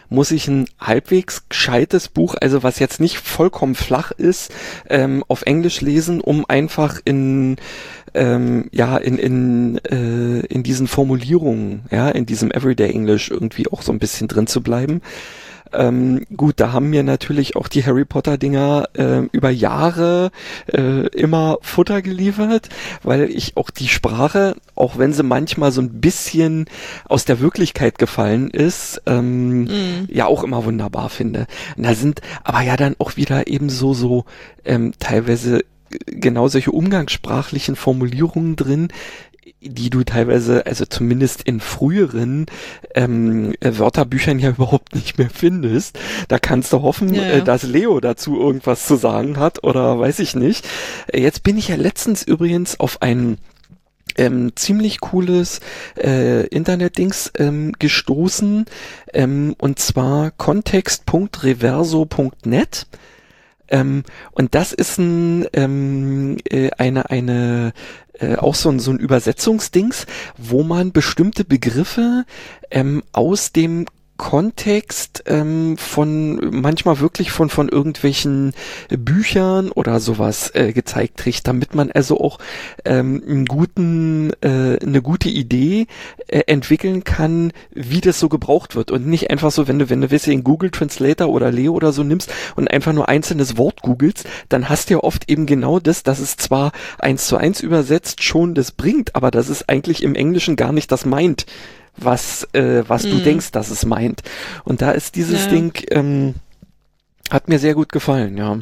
muss ich ein halbwegs gescheites Buch, also was jetzt nicht vollkommen flach ist, ähm, auf Englisch lesen, um einfach in ähm, ja in in äh, in diesen Formulierungen, ja, in diesem Everyday English irgendwie auch so ein bisschen drin zu bleiben. Ähm, gut, da haben mir natürlich auch die Harry Potter Dinger äh, über Jahre äh, immer Futter geliefert, weil ich auch die Sprache, auch wenn sie manchmal so ein bisschen aus der Wirklichkeit gefallen ist, ähm, mm. ja auch immer wunderbar finde. Und da sind aber ja dann auch wieder eben so so ähm, teilweise genau solche umgangssprachlichen Formulierungen drin, die du teilweise, also zumindest in früheren ähm, Wörterbüchern ja überhaupt nicht mehr findest. Da kannst du hoffen, ja, ja. Äh, dass Leo dazu irgendwas zu sagen hat oder weiß ich nicht. Jetzt bin ich ja letztens übrigens auf ein ähm, ziemlich cooles äh, Internet-Dings ähm, gestoßen, ähm, und zwar kontext punkt reverso punkt net. Ähm, und das ist ein, ähm, äh, eine, eine, äh, auch so ein, so ein Übersetzungsdings, wo man bestimmte Begriffe ähm, aus dem Kontext ähm, von manchmal wirklich von von irgendwelchen Büchern oder sowas äh, gezeigt kriegt, damit man also auch ähm, einen guten äh, eine gute Idee äh, entwickeln kann, wie das so gebraucht wird und nicht einfach so, wenn du wenn du weißt, in Google Translator oder Leo oder so nimmst und einfach nur einzelnes Wort googelst, dann hast du ja oft eben genau das, dass es zwar eins zu eins übersetzt schon das bringt, aber das ist eigentlich im Englischen gar nicht das meint, was äh, was mm. du denkst, dass es meint. Und da ist dieses ja. Ding, ähm, hat mir sehr gut gefallen, ja.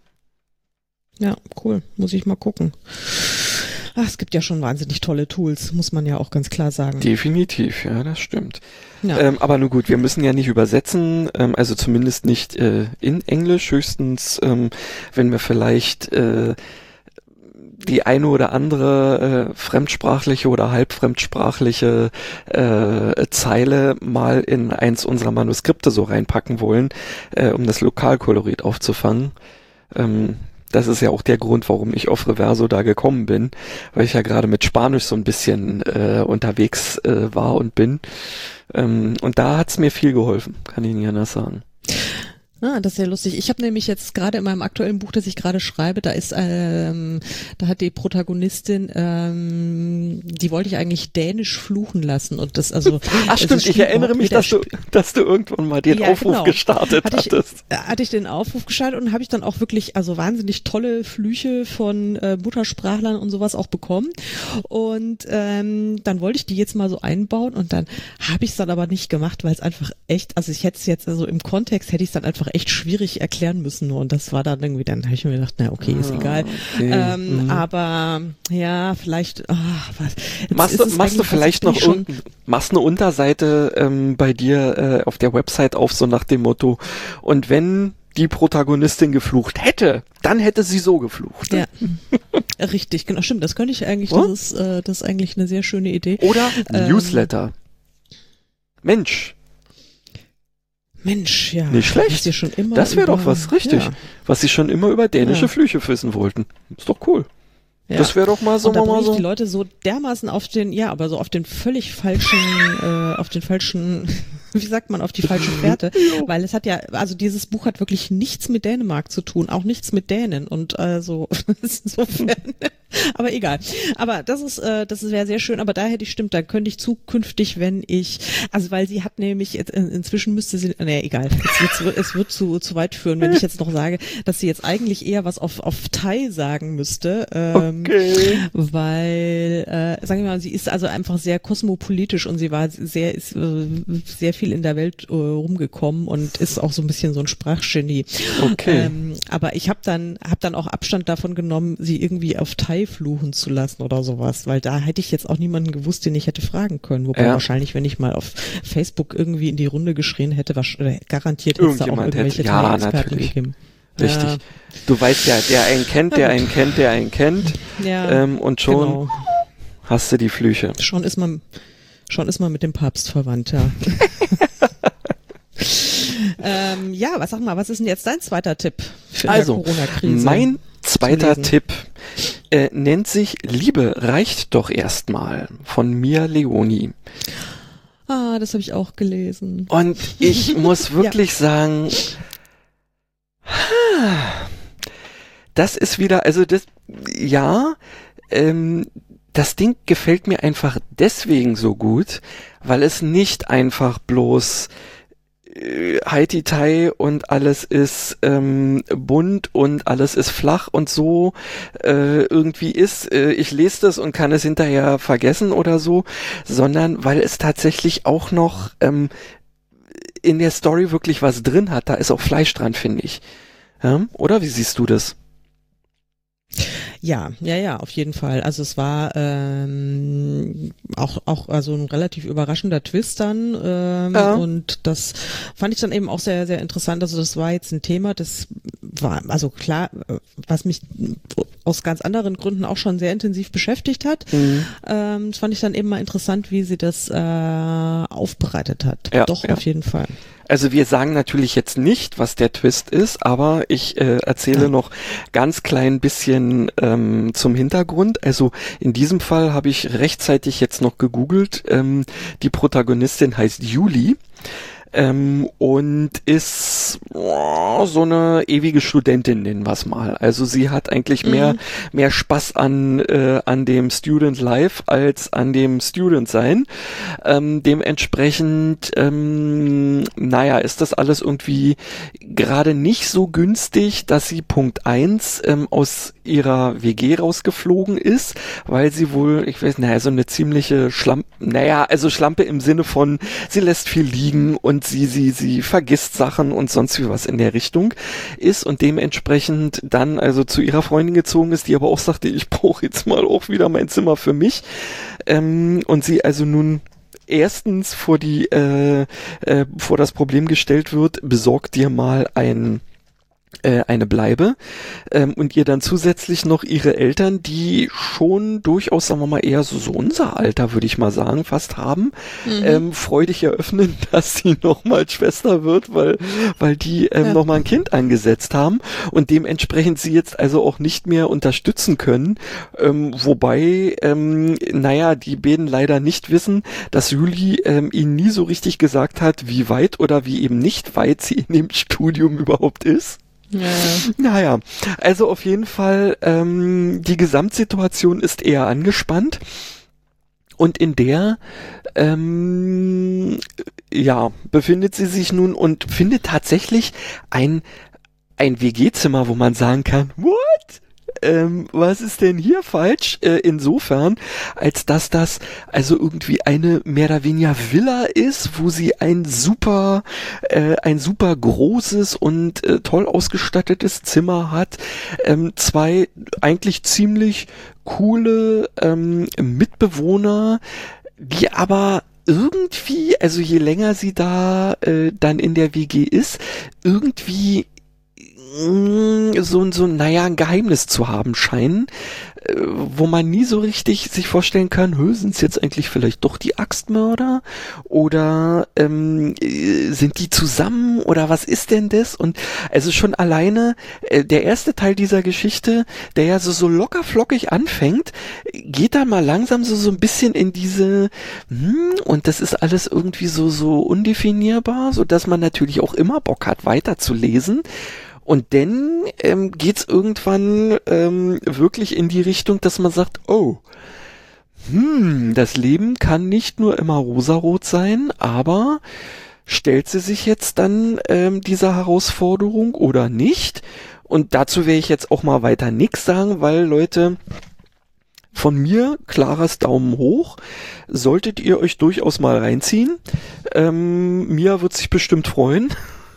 Ja, cool. Muss ich mal gucken. Ach, es gibt ja schon wahnsinnig tolle Tools, muss man ja auch ganz klar sagen. Definitiv, ja, das stimmt. Ja. Ähm, aber nun gut, wir müssen ja nicht übersetzen, ähm, also zumindest nicht äh, in Englisch, höchstens, ähm, wenn wir vielleicht äh, die eine oder andere äh, fremdsprachliche oder halbfremdsprachliche äh, Zeile mal in eins unserer Manuskripte so reinpacken wollen, äh, um das Lokalkolorit aufzufangen. Ähm, das ist ja auch der Grund, warum ich auf Reverso da gekommen bin, weil ich ja gerade mit Spanisch so ein bisschen äh, unterwegs äh, war und bin. Ähm, und da hat's mir viel geholfen, kann ich nicht anders sagen. Ah, das ist ja lustig. Ich habe nämlich jetzt gerade in meinem aktuellen Buch, das ich gerade schreibe, da ist, ähm, da hat die Protagonistin, ähm, die wollte ich eigentlich dänisch fluchen lassen und das also. Ach stimmt, ich erinnere mich, dass du, dass du irgendwann mal den ja, Aufruf genau. gestartet hatte ich, hattest. Hatte ich den Aufruf gestartet und habe ich dann auch wirklich also wahnsinnig tolle Flüche von äh, Muttersprachlern und sowas auch bekommen und ähm, dann wollte ich die jetzt mal so einbauen und dann habe ich es dann aber nicht gemacht, weil es einfach echt, also ich hätte es jetzt also im Kontext hätte ich es dann einfach echt schwierig erklären müssen nur und das war dann irgendwie, dann habe ich mir gedacht, na okay, ist egal. Okay. Ähm, mhm. Aber ja, vielleicht oh, was, machst du, machst du vielleicht noch un- machst eine Unterseite ähm, bei dir äh, auf der Website auf, so nach dem Motto, und wenn die Protagonistin geflucht hätte, dann hätte sie so geflucht. Ja, richtig, genau, stimmt, das könnte ich eigentlich, oh? das ist, äh, das ist eigentlich eine sehr schöne Idee. Oder ähm, Newsletter. Mensch. Mensch, ja. Nicht schlecht. Schon immer das wäre doch was, richtig. Ja. Was sie schon immer über dänische ja. Flüche wissen wollten. Ist doch cool. Ja. Das wäre doch mal so, und da mal ich so. Die Leute so dermaßen auf den, ja, aber so auf den völlig falschen, äh, auf den falschen, wie sagt man, auf die falsche Fährte, weil es hat ja, also dieses Buch hat wirklich nichts mit Dänemark zu tun, auch nichts mit Dänen und also insofern, aber egal. Aber das ist, äh, das wäre sehr schön, aber da hätte ich, stimmt, da könnte ich zukünftig, wenn ich, also weil sie hat nämlich, jetzt, in, inzwischen müsste sie, nee, egal, jetzt, jetzt, es wird zu, zu weit führen, wenn ich jetzt noch sage, dass sie jetzt eigentlich eher was auf, auf Thai sagen müsste, ähm, okay. weil, äh, sagen wir mal, sie ist also einfach sehr kosmopolitisch und sie war sehr, ist äh, sehr viel in der Welt äh, rumgekommen und ist auch so ein bisschen so ein Sprachgenie. Okay. Ähm, aber ich habe dann, hab dann auch Abstand davon genommen, sie irgendwie auf Thai fluchen zu lassen oder sowas, weil da hätte ich jetzt auch niemanden gewusst, den ich hätte fragen können. Wobei ja. wahrscheinlich, wenn ich mal auf Facebook irgendwie in die Runde geschrien hätte, was, äh, garantiert hätte es da auch irgendwelche hätte, ja, Thai-Experten gegeben. Richtig. Ja. Du weißt ja, der einen kennt, der einen kennt, der einen kennt. Ja, ähm, und schon genau. hast du die Flüche. Schon ist man, schon ist man mit dem Papst verwandt, ja. ähm, ja, was sag mal, was ist denn jetzt dein zweiter Tipp für also, die Corona-Krise? Mein zweiter Tipp äh, nennt sich Liebe reicht doch erstmal von Mia Leoni. Ah, das habe ich auch gelesen. Und ich muss wirklich ja. sagen, das ist wieder, also das, ja, ähm, das Ding gefällt mir einfach deswegen so gut, weil es nicht einfach bloß äh, Haiti-Tai und alles ist ähm, bunt und alles ist flach und so äh, irgendwie ist. Äh, ich lese das und kann es hinterher vergessen oder so, sondern weil es tatsächlich auch noch ähm, in der Story wirklich was drin hat. Da ist auch Fleisch dran, finde ich. Ja? Oder wie siehst du das? Ja, ja, ja, auf jeden Fall. Also es war ähm, auch auch also ein relativ überraschender Twist dann ähm, ja. und das fand ich dann eben auch sehr sehr interessant. Also das war jetzt ein Thema, das war also klar, was mich aus ganz anderen Gründen auch schon sehr intensiv beschäftigt hat. Mhm. Ähm, das fand ich dann eben mal interessant, wie sie das äh, aufbereitet hat. Ja, Doch, ja. auf jeden Fall. Also wir sagen natürlich jetzt nicht, was der Twist ist, aber ich äh, erzähle ja. noch ganz klein bisschen ähm, zum Hintergrund. Also in diesem Fall habe ich rechtzeitig jetzt noch gegoogelt. Ähm, die Protagonistin heißt Julie. Ähm, und ist oh, so eine ewige Studentin, nennen wir es mal. Also sie hat eigentlich mehr, mhm. mehr Spaß an, äh, an dem Student Life als an dem Student Sein. Ähm, dementsprechend, ähm, naja, ist das alles irgendwie gerade nicht so günstig, dass sie Punkt eins ähm, aus ihrer W G rausgeflogen ist, weil sie wohl, ich weiß, naja, so eine ziemliche Schlampe, naja, also Schlampe im Sinne von, sie lässt viel liegen und sie, sie, sie vergisst Sachen und sonst wie was in der Richtung ist und dementsprechend dann also zu ihrer Freundin gezogen ist, die aber auch sagte, ich brauche jetzt mal auch wieder mein Zimmer für mich. Ähm, und sie also nun erstens vor die, äh, äh, vor das Problem gestellt wird, besorg dir mal ein eine Bleibe ähm, und ihr dann zusätzlich noch ihre Eltern, die schon durchaus, sagen wir mal, eher so, so unser Alter, würde ich mal sagen, fast haben, mhm. ähm, freudig eröffnen, dass sie nochmal Schwester wird, weil weil die ähm, ja. nochmal ein Kind angesetzt haben und dementsprechend sie jetzt also auch nicht mehr unterstützen können, ähm, wobei, ähm, naja, die beiden leider nicht wissen, dass Julie ähm, ihnen nie so richtig gesagt hat, wie weit oder wie eben nicht weit sie in dem Studium überhaupt ist. Ja. Naja, also auf jeden Fall, ähm, die Gesamtsituation ist eher angespannt und in der, ähm, ja, befindet sie sich nun und findet tatsächlich ein, ein W G-Zimmer, wo man sagen kann, what? Ähm, was ist denn hier falsch? Äh, insofern, als dass das also irgendwie eine mehr oder weniger Villa ist, wo sie ein super, äh, ein super großes und äh, toll ausgestattetes Zimmer hat, ähm, zwei eigentlich ziemlich coole ähm, Mitbewohner, die aber irgendwie, also je länger sie da äh, dann in der W G ist, irgendwie so, so, naja, ein Geheimnis zu haben scheinen, äh, wo man nie so richtig sich vorstellen kann, sind es jetzt eigentlich vielleicht doch die Axtmörder oder ähm, sind die zusammen oder was ist denn das? Und also schon alleine äh, der erste Teil dieser Geschichte, der ja so, so locker flockig anfängt, geht da mal langsam so, so ein bisschen in diese hm, und das ist alles irgendwie so, so undefinierbar, so dass man natürlich auch immer Bock hat, weiterzulesen. Und dann ähm, geht's irgendwann ähm, wirklich in die Richtung, dass man sagt, oh, hm, das Leben kann nicht nur immer rosarot sein, aber stellt sie sich jetzt dann ähm, dieser Herausforderung oder nicht? Und dazu werde ich jetzt auch mal weiter nix sagen, weil Leute, von mir klares Daumen hoch, solltet ihr euch durchaus mal reinziehen. Ähm, Mia wird sich bestimmt freuen.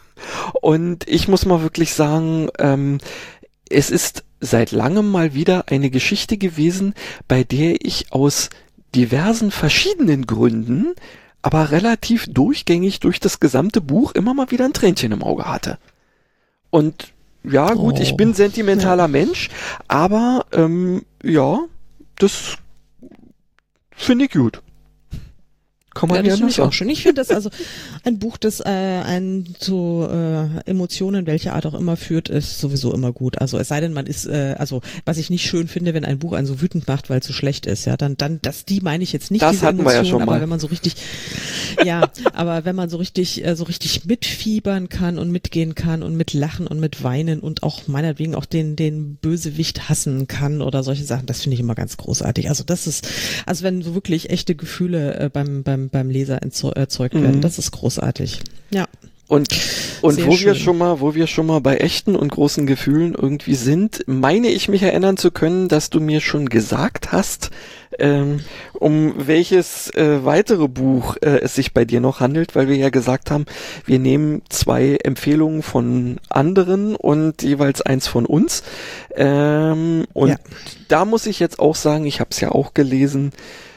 Und ich muss mal wirklich sagen, ähm, es ist seit langem mal wieder eine Geschichte gewesen, bei der ich aus diversen verschiedenen Gründen, aber relativ durchgängig durch das gesamte Buch immer mal wieder ein Tränchen im Auge hatte. Und ja, gut, oh. ich bin sentimentaler ja. Mensch, aber ähm, ja, das finde ich gut. Kann man ja, das ja finde noch ich sagen. auch schön. Ich finde das also ein Buch, das äh, einen zu äh, Emotionen, welche Art auch immer führt, ist sowieso immer gut. Also es sei denn, man ist, äh, also was ich nicht schön finde, wenn ein Buch einen so wütend macht, weil es so schlecht ist, ja, dann, dann, das, die meine ich jetzt nicht, Das diese hatten wir ja Emotionen, schon mal. aber wenn man so richtig, ja, aber wenn man so richtig, äh, so richtig mitfiebern kann und mitgehen kann und mitlachen und mit weinen und auch meinetwegen auch den, den Bösewicht hassen kann oder solche Sachen, das finde ich immer ganz großartig. Also das ist, also wenn so wirklich echte Gefühle äh, beim, beim, beim Leser erzeugt werden, mhm. das ist großartig. Ja. Und, und Sehr wo schön. wir schon mal, wo wir schon mal bei echten und großen Gefühlen irgendwie sind, meine ich mich erinnern zu können, dass du mir schon gesagt hast, ähm, um welches äh, weitere Buch äh, es sich bei dir noch handelt, weil wir ja gesagt haben, wir nehmen zwei Empfehlungen von anderen und jeweils eins von uns. Ähm, und ja. da muss ich jetzt auch sagen, ich habe es ja auch gelesen,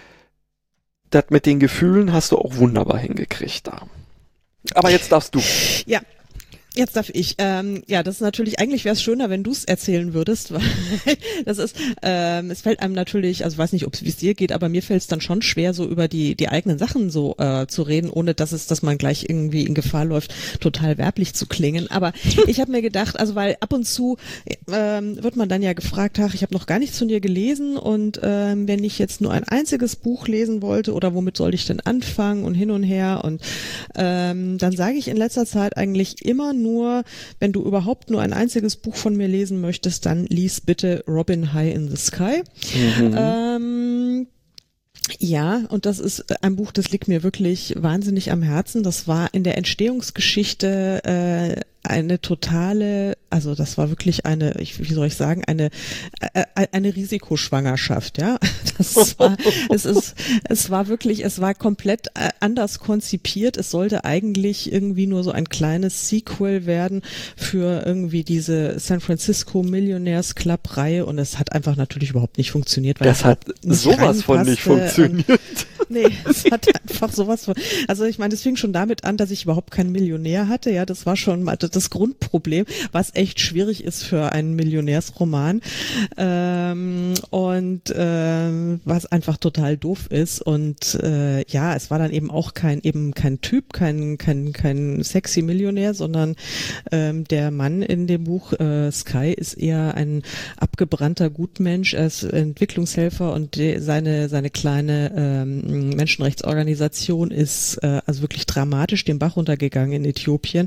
das mit den Gefühlen hast du auch wunderbar hingekriegt da. Aber jetzt darfst du. Ja, jetzt darf ich. Ähm, ja, das ist natürlich, eigentlich wäre es schöner, wenn du es erzählen würdest, weil das ist, ähm, es fällt einem natürlich, also ich weiß nicht, ob es wie es dir geht, aber mir fällt es dann schon schwer, so über die die eigenen Sachen so äh, zu reden, ohne dass es, dass man gleich irgendwie in Gefahr läuft, total werblich zu klingen. Aber ich habe mir gedacht, also weil ab und zu ähm, wird man dann ja gefragt, ach, ich habe noch gar nichts von dir gelesen und ähm, wenn ich jetzt nur ein einziges Buch lesen wollte oder womit soll ich denn anfangen und hin und her und ähm, dann sage ich in letzter Zeit eigentlich immer nur, wenn du überhaupt nur ein einziges Buch von mir lesen möchtest, dann lies bitte Robin High in the Sky. Mhm. Ähm, ja, und das ist ein Buch, das liegt mir wirklich wahnsinnig am Herzen. Das war in der Entstehungsgeschichte äh, eine totale, also das war wirklich eine, ich, wie soll ich sagen, eine äh, eine Risikoschwangerschaft, ja. Das war, es ist, es war wirklich, es war komplett äh, anders konzipiert. Es sollte eigentlich irgendwie nur so ein kleines Sequel werden für irgendwie diese San Francisco Millionaires Club Reihe und es hat einfach natürlich überhaupt nicht funktioniert. Weil das hat sowas von nicht funktioniert. Und, nee, es hat einfach sowas von, also ich meine, es fing schon damit an, dass ich überhaupt keinen Millionär hatte, ja, das war schon mal das Grundproblem, was echt schwierig ist für einen Millionärsroman ähm, und ähm, was einfach total doof ist und äh, ja, es war dann eben auch kein eben kein Typ, kein kein kein sexy Millionär, sondern ähm, der Mann in dem Buch äh, Sky ist eher ein abgebrannter Gutmensch, er ist Entwicklungshelfer und die, seine seine kleine ähm, Menschenrechtsorganisation ist äh, also wirklich dramatisch den Bach runtergegangen in Äthiopien.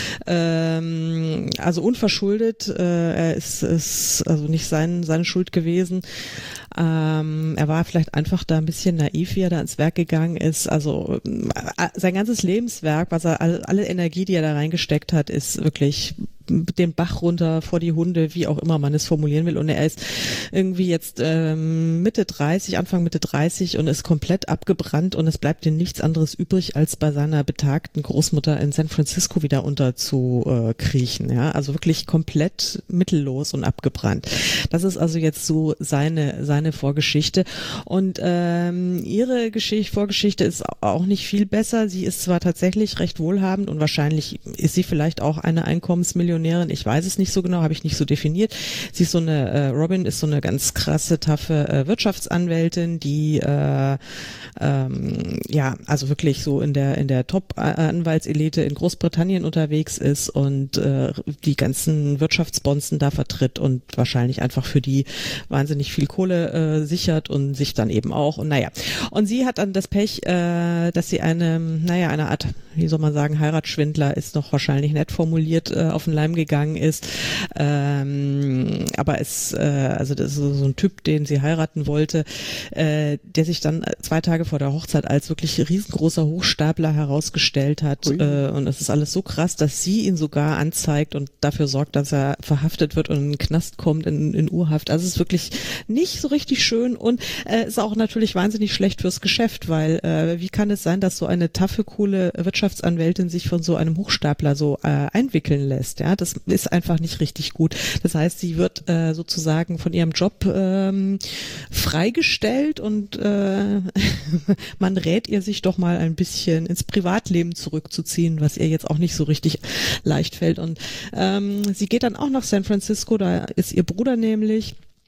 Ähm, also unverschuldet, äh, er ist, ist also nicht sein, seine Schuld gewesen. Ähm, er war vielleicht einfach da ein bisschen naiv, wie er da ins Werk gegangen ist. Also äh, sein ganzes Lebenswerk, was er alle, alle Energie, die er da reingesteckt hat, ist wirklich den Bach runter vor die Hunde, wie auch immer man es formulieren will. Und er ist irgendwie jetzt ähm, Mitte dreißig, Anfang Mitte dreißig und ist komplett abgebrannt und es bleibt ihm nichts anderes übrig, als bei seiner betagten Großmutter in San Francisco wieder unterzukriechen. Ja, also wirklich komplett mittellos und abgebrannt. Das ist also jetzt so seine seine Vorgeschichte. Und ähm, ihre Geschichte, Vorgeschichte ist auch nicht viel besser. Sie ist zwar tatsächlich recht wohlhabend und wahrscheinlich ist sie vielleicht auch eine Einkommensmillionärin. Ich weiß es nicht so genau, habe ich nicht so definiert. Sie ist so eine, äh, Robin ist so eine ganz krasse, taffe äh, Wirtschaftsanwältin, die äh, ähm, ja, also wirklich so in der in der Top-Anwaltselite in Großbritannien unterwegs ist und äh, die ganzen Wirtschaftsbonzen da vertritt und wahrscheinlich einfach für die wahnsinnig viel Kohle äh, sichert und sich dann eben auch und naja. Und sie hat dann das Pech, äh, dass sie eine, naja, eine Art, wie soll man sagen, Heiratsschwindler ist noch wahrscheinlich nett formuliert, äh, auf den Leim gegangen ist. Ähm, aber es, äh, also das ist so ein Typ, den sie heiraten wollte, äh, der sich dann zwei Tage vor der Hochzeit als wirklich riesengroßer Hochstapler herausgestellt hat. Äh, und es ist alles so krass, dass sie ihn sogar anzeigt und dafür sorgt, dass er verhaftet wird und in den Knast kommt, in, in Urhaft. Also es ist wirklich nicht so richtig schön und äh, ist auch natürlich wahnsinnig schlecht fürs Geschäft, weil äh, wie kann es sein, dass so eine taffe, coole Wirtschaftsanwältin sich von so einem Hochstapler so äh, einwickeln lässt? Ja, das ist einfach nicht richtig gut. Das heißt, sie wird äh, sozusagen von ihrem Job ähm, freigestellt und äh, man rät ihr, sich doch mal ein bisschen ins Privatleben zurückzuziehen, was ihr jetzt auch nicht so richtig leicht fällt. Und ähm, sie geht dann auch nach San Francisco, da ist ihr Bruder nämlich.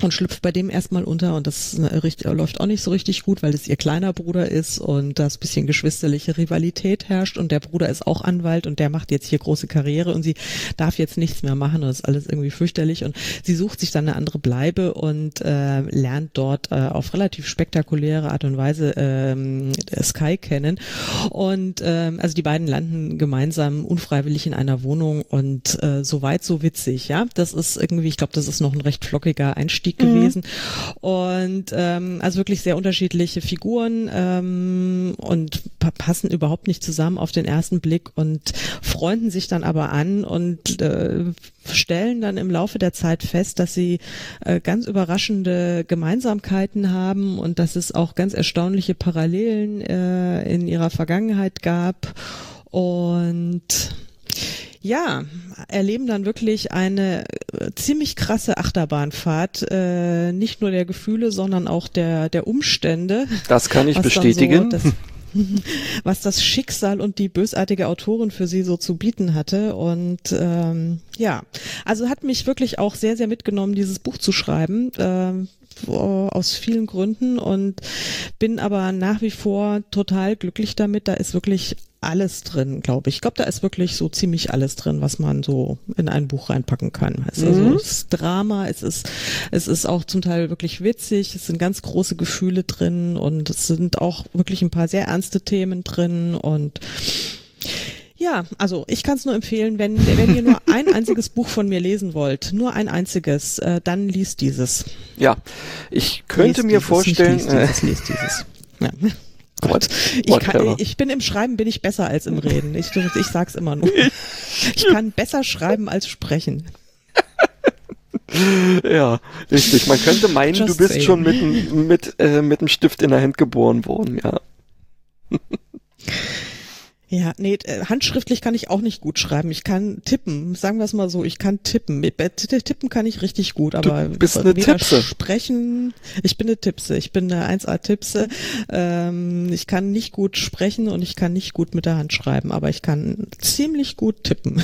und schlüpft bei dem erstmal unter und das äh, richt, läuft auch nicht so richtig gut, weil es ihr kleiner Bruder ist und das bisschen geschwisterliche Rivalität herrscht und der Bruder ist auch Anwalt und der macht jetzt hier große Karriere und sie darf jetzt nichts mehr machen und das ist alles irgendwie fürchterlich und sie sucht sich dann eine andere Bleibe und äh, lernt dort äh, auf relativ spektakuläre Art und Weise ähm, Sky kennen und ähm, also die beiden landen gemeinsam unfreiwillig in einer Wohnung und äh, soweit so witzig, ja, das ist irgendwie, ich glaube, das ist noch ein recht flockiger Einstieg mhm. gewesen und ähm, also wirklich sehr unterschiedliche Figuren ähm, und passen überhaupt nicht zusammen auf den ersten Blick und freunden sich dann aber an und äh, stellen dann im Laufe der Zeit fest, dass sie äh, ganz überraschende Gemeinsamkeiten haben und dass es auch ganz erstaunliche Parallelen äh, in ihrer Vergangenheit gab und ja, erleben dann wirklich eine äh, ziemlich krasse Achterbahnfahrt, äh, nicht nur der Gefühle, sondern auch der der Umstände. Das kann ich bestätigen. So das, was das Schicksal und die bösartige Autorin für sie so zu bieten hatte und ähm, ja, also hat mich wirklich auch sehr, sehr mitgenommen, dieses Buch zu schreiben, ähm, aus vielen Gründen und bin aber nach wie vor total glücklich damit, da ist wirklich alles drin, glaube ich. Ich glaube, da ist wirklich so ziemlich alles drin, was man so in ein Buch reinpacken kann. Es ist, also, es ist Drama, es ist, es ist auch zum Teil wirklich witzig, es sind ganz große Gefühle drin und es sind auch wirklich ein paar sehr ernste Themen drin und ja, also ich kann es nur empfehlen, wenn, wenn ihr nur ein einziges Buch von mir lesen wollt, nur ein einziges, äh, dann liest dieses. Ja, ich könnte lest mir dieses, vorstellen, nicht liest dieses, liest dieses. Ja. Gott, ich, kann, ich bin im Schreiben bin ich besser als im Reden. Ich, ich sag's immer nur. Ich kann besser schreiben als sprechen. Ja, richtig. Man könnte meinen, Just du bist saying. schon mit, mit, äh, mit einem Stift in der Hand geboren worden, ja. Ja, nee, handschriftlich kann ich auch nicht gut schreiben. Ich kann tippen, sagen wir es mal so, ich kann tippen. Tippen kann ich richtig gut, aber du bist eine Tippse. Sprechen, ich bin eine Tippse, ich bin eine eins A Tippse. Ähm, ich kann nicht gut sprechen und ich kann nicht gut mit der Hand schreiben, aber ich kann ziemlich gut tippen.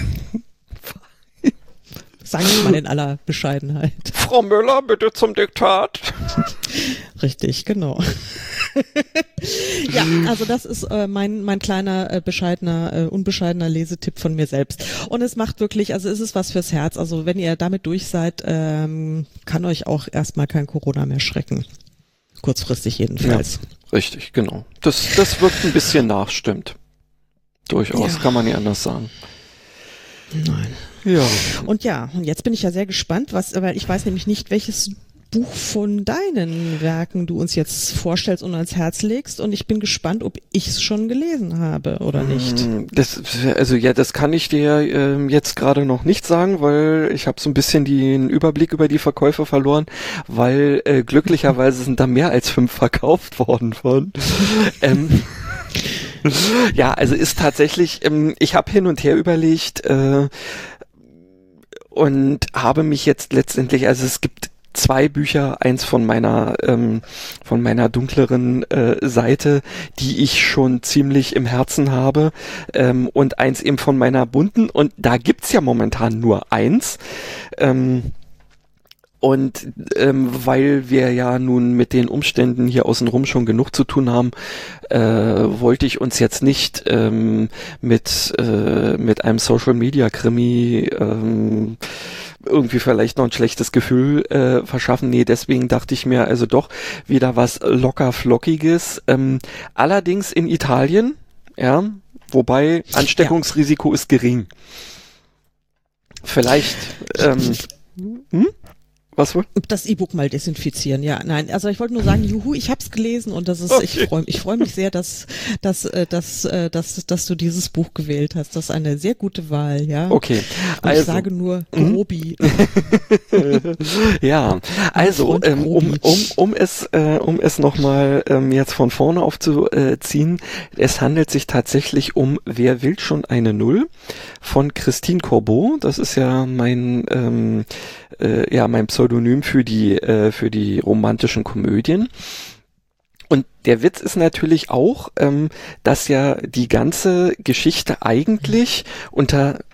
Sagen wir mal in aller Bescheidenheit. Frau Müller, bitte zum Diktat. Richtig, genau. Ja, also das ist äh, mein mein kleiner äh, bescheidener äh, unbescheidener Lesetipp von mir selbst und es macht wirklich, also es ist was fürs Herz, also wenn ihr damit durch seid, ähm, kann euch auch erstmal kein Corona mehr schrecken, kurzfristig jedenfalls. Ja, richtig, genau, das das wirkt ein bisschen nach, stimmt, durchaus, ja. Kann man nicht anders sagen. Nein. Ja. Und ja, und jetzt bin ich ja sehr gespannt, was, weil ich weiß nämlich nicht, welches Buch von deinen Werken du uns jetzt vorstellst und ans Herz legst und ich bin gespannt, ob ich es schon gelesen habe oder nicht. Das, also ja, das kann ich dir ähm, jetzt gerade noch nicht sagen, weil ich habe so ein bisschen den Überblick über die Verkäufe verloren, weil äh, glücklicherweise sind da mehr als fünf verkauft worden von. ähm, ja, also ist tatsächlich, ähm, ich habe hin und her überlegt äh, und habe mich jetzt letztendlich, also es gibt zwei Bücher, eins von meiner ähm, von meiner dunkleren äh, Seite, die ich schon ziemlich im Herzen habe, ähm, und eins eben von meiner bunten, und da gibt's ja momentan nur eins. Ähm, Und ähm, weil wir ja nun mit den Umständen hier außenrum schon genug zu tun haben, äh, wollte ich uns jetzt nicht ähm, mit äh, mit einem Social Media Krimi ähm, irgendwie vielleicht noch ein schlechtes Gefühl äh, verschaffen. Nee, deswegen dachte ich mir also doch wieder was locker flockiges. Ähm, allerdings in Italien, ja, wobei Ansteckungsrisiko ja. ist gering. Vielleicht ähm, hm? Was wohl? Das E-Book mal desinfizieren, ja. Nein, also ich wollte nur sagen, juhu, ich hab's gelesen und das ist, okay. ich freue ich freu mich sehr, dass, dass, dass, dass, dass du dieses Buch gewählt hast. Das ist eine sehr gute Wahl, ja. Okay. Und also, ich sage nur Grobi. Ja, also ähm, um, um, um es, äh, um es nochmal ähm, jetzt von vorne aufzuziehen, es handelt sich tatsächlich um Wer will schon eine Null von Christine Corbeau. Das ist ja mein, ähm, äh, ja, mein Pseudonym für die, äh, für die romantischen Komödien. Und der Witz ist natürlich auch, ähm, dass ja die ganze Geschichte eigentlich unter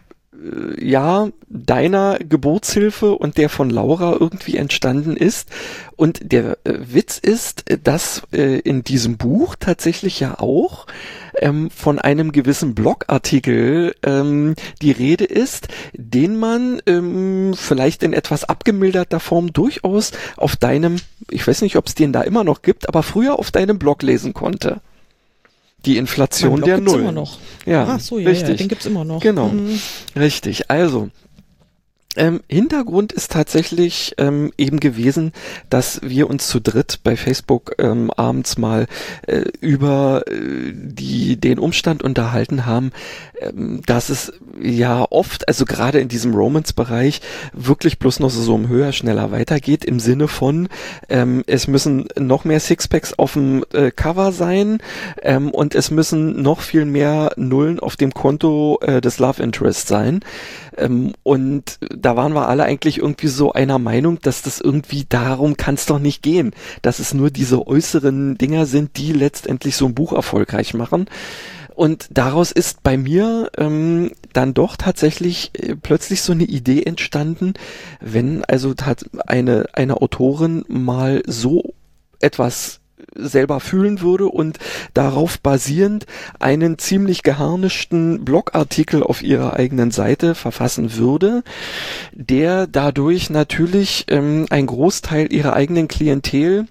ja, deiner Geburtshilfe und der von Laura irgendwie entstanden ist. Und der äh, Witz ist, dass äh, in diesem Buch tatsächlich ja auch ähm, von einem gewissen Blogartikel ähm, die Rede ist, den man ähm, vielleicht in etwas abgemilderter Form durchaus auf deinem, ich weiß nicht, ob es den da immer noch gibt, aber früher auf deinem Blog lesen konnte. Die Inflation der Nullen. Immer noch. Ja, Ach so, ja, richtig. Ja, den gibt's immer noch. Genau, mhm. Richtig. Also, Ähm, Hintergrund ist tatsächlich ähm, eben gewesen, dass wir uns zu dritt bei Facebook ähm, abends mal äh, über äh, die den Umstand unterhalten haben, ähm, dass es ja oft, also gerade in diesem Romance-Bereich, wirklich bloß noch so um höher, schneller weitergeht, im Sinne von, ähm, es müssen noch mehr Sixpacks auf dem äh, Cover sein ähm, und es müssen noch viel mehr Nullen auf dem Konto äh, des Love Interest sein. Ähm, und da waren wir alle eigentlich irgendwie so einer Meinung, dass das irgendwie, darum kann es doch nicht gehen, dass es nur diese äußeren Dinger sind, die letztendlich so ein Buch erfolgreich machen. Und daraus ist bei mir ähm, dann doch tatsächlich äh, plötzlich so eine Idee entstanden, wenn also tat eine, eine Autorin mal so etwas selber fühlen würde und darauf basierend einen ziemlich geharnischten Blogartikel auf ihrer eigenen Seite verfassen würde, der dadurch natürlich ähm, ein Großteil ihrer eigenen Klientel,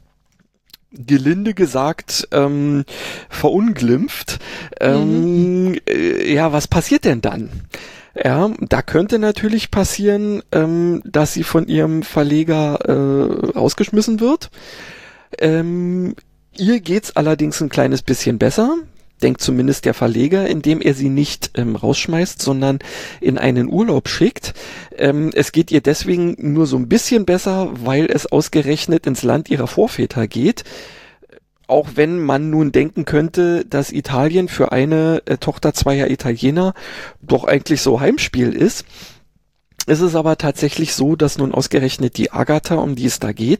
gelinde gesagt, ähm, verunglimpft. Ähm, mhm. äh, ja, was passiert denn dann? Ja, da könnte natürlich passieren, ähm, dass sie von ihrem Verleger äh, rausgeschmissen wird. Ähm, ihr geht's allerdings ein kleines bisschen besser, denkt zumindest der Verleger, indem er sie nicht ähm, rausschmeißt, sondern in einen Urlaub schickt. Ähm, es geht ihr deswegen nur so ein bisschen besser, weil es ausgerechnet ins Land ihrer Vorväter geht. Auch wenn man nun denken könnte, dass Italien für eine äh, Tochter zweier Italiener doch eigentlich so Heimspiel ist. Es ist aber tatsächlich so, dass nun ausgerechnet die Agatha, um die es da geht,